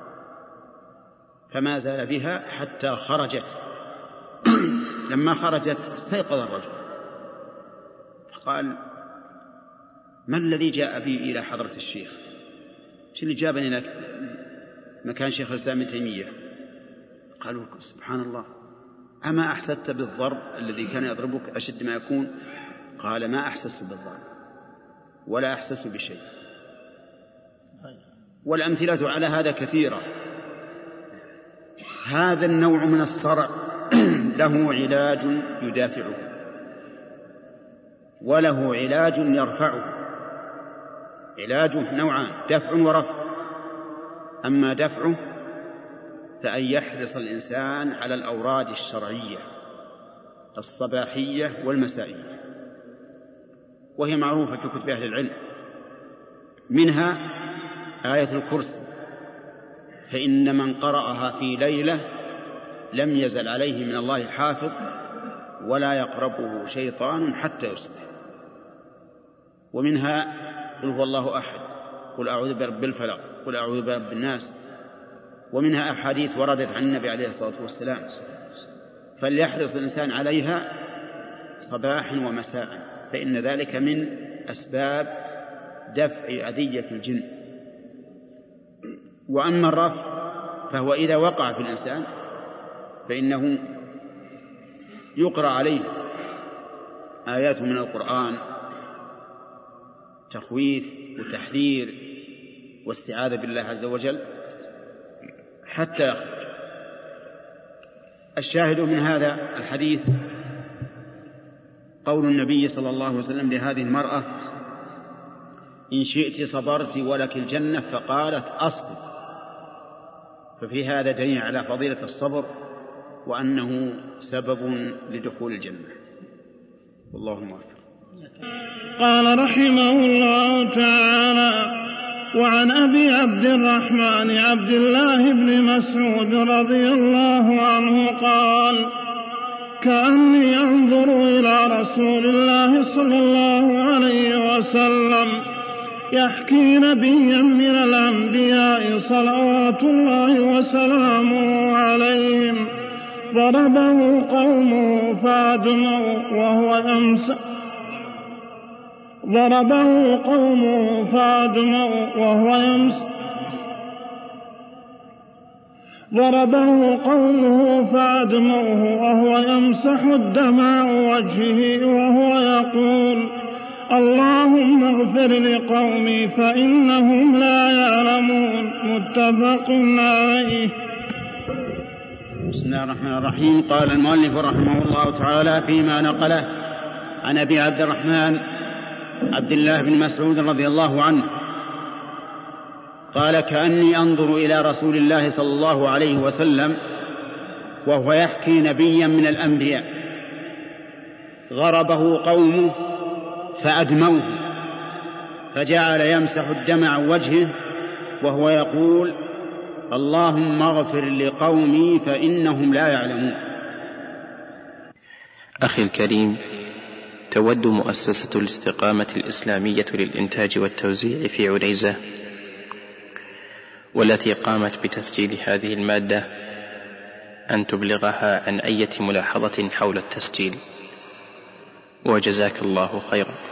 فما زال بها حتى خرجت. لما خرجت استيقظ الرجل فقال: ما الذي جاء بي إلى حضرة الشيخ؟ شو اللي جابني إلى مكان شيخ الإسلام ابن تيمية؟ قالوا: سبحان الله، أما أحسست بالضرب الذي كان يضربك أشد ما يكون؟ قال: ما أحسست بالضرب ولا أحسست بشيء. والأمثلة على هذا كثيرة. هذا النوع من الصرع له علاج يدافعه وله علاج يرفعه. علاجه نوعان: دفع ورفع. أما دفعه فأن يحرص الإنسان على الأوراد الشرعية الصباحية والمسائية، وهي معروفة في كتب أهل العلم، منها آية الكرسي: فإن من قرأها في ليلة لم يزل عليه من الله حافظ ولا يقربه شيطان حتى يصبح. ومنها قل هو الله أحد، قل أعوذ برب الفلق، قل أعوذ برب الناس. ومنها أحاديث وردت عن النبي عليه الصلاة والسلام، فليحرص الإنسان عليها صباحا ومساء، فإن ذلك من أسباب دفع أذية الجن. وأما الرفع فهو إذا وقع في الإنسان فإنه يقرأ عليه آيات من القرآن تخويف وتحذير واستعاذة بالله عز وجل حتى يخرج. الشاهد من هذا الحديث قول النبي صلى الله عليه وسلم لهذه المرأة: إن شئت صبرت ولك الجنة، فقالت أصبر. ففي هذا دليل على فضيلة الصبر وأنه سبب لدخول الجنة. والله موفق. قال رحمه الله تعالى: وعن أبي عبد الرحمن عبد الله بن مسعود رضي الله عنه قال: كأني أنظر إلى رسول الله صلى الله عليه وسلم يحكي نبيا من الأنبياء صلوات الله وسلامه عليهم ضربه قومه فأدموا وهو يمسح ضربه قومه فأدموا وهو يمسح ضربه قومه فأدموه وهو يمسح الدماء وجهه وهو يقول: اللهم اغفر لقومي فإنهم لا يعلمون. متفق عليه. بسم الله الرحمن الرحيم. قال المؤلف رحمه الله تعالى فيما نقله عن أبي عبد الرحمن عبد الله بن مسعود رضي الله عنه قال: كأني أنظر إلى رسول الله صلى الله عليه وسلم وهو يحكي نبيا من الأنبياء غربه قومه فأدموه فجعل يمسح الدم عن وجهه وهو يقول: اللهم اغفر لقومي فإنهم لا يعلمون. أخي الكريم، تود مؤسسة الاستقامة الإسلامية للإنتاج والتوزيع في عنيزة، والتي قامت بتسجيل هذه المادة، أن تبلغها عن أي ملاحظة حول التسجيل، وجزاك الله خيرا.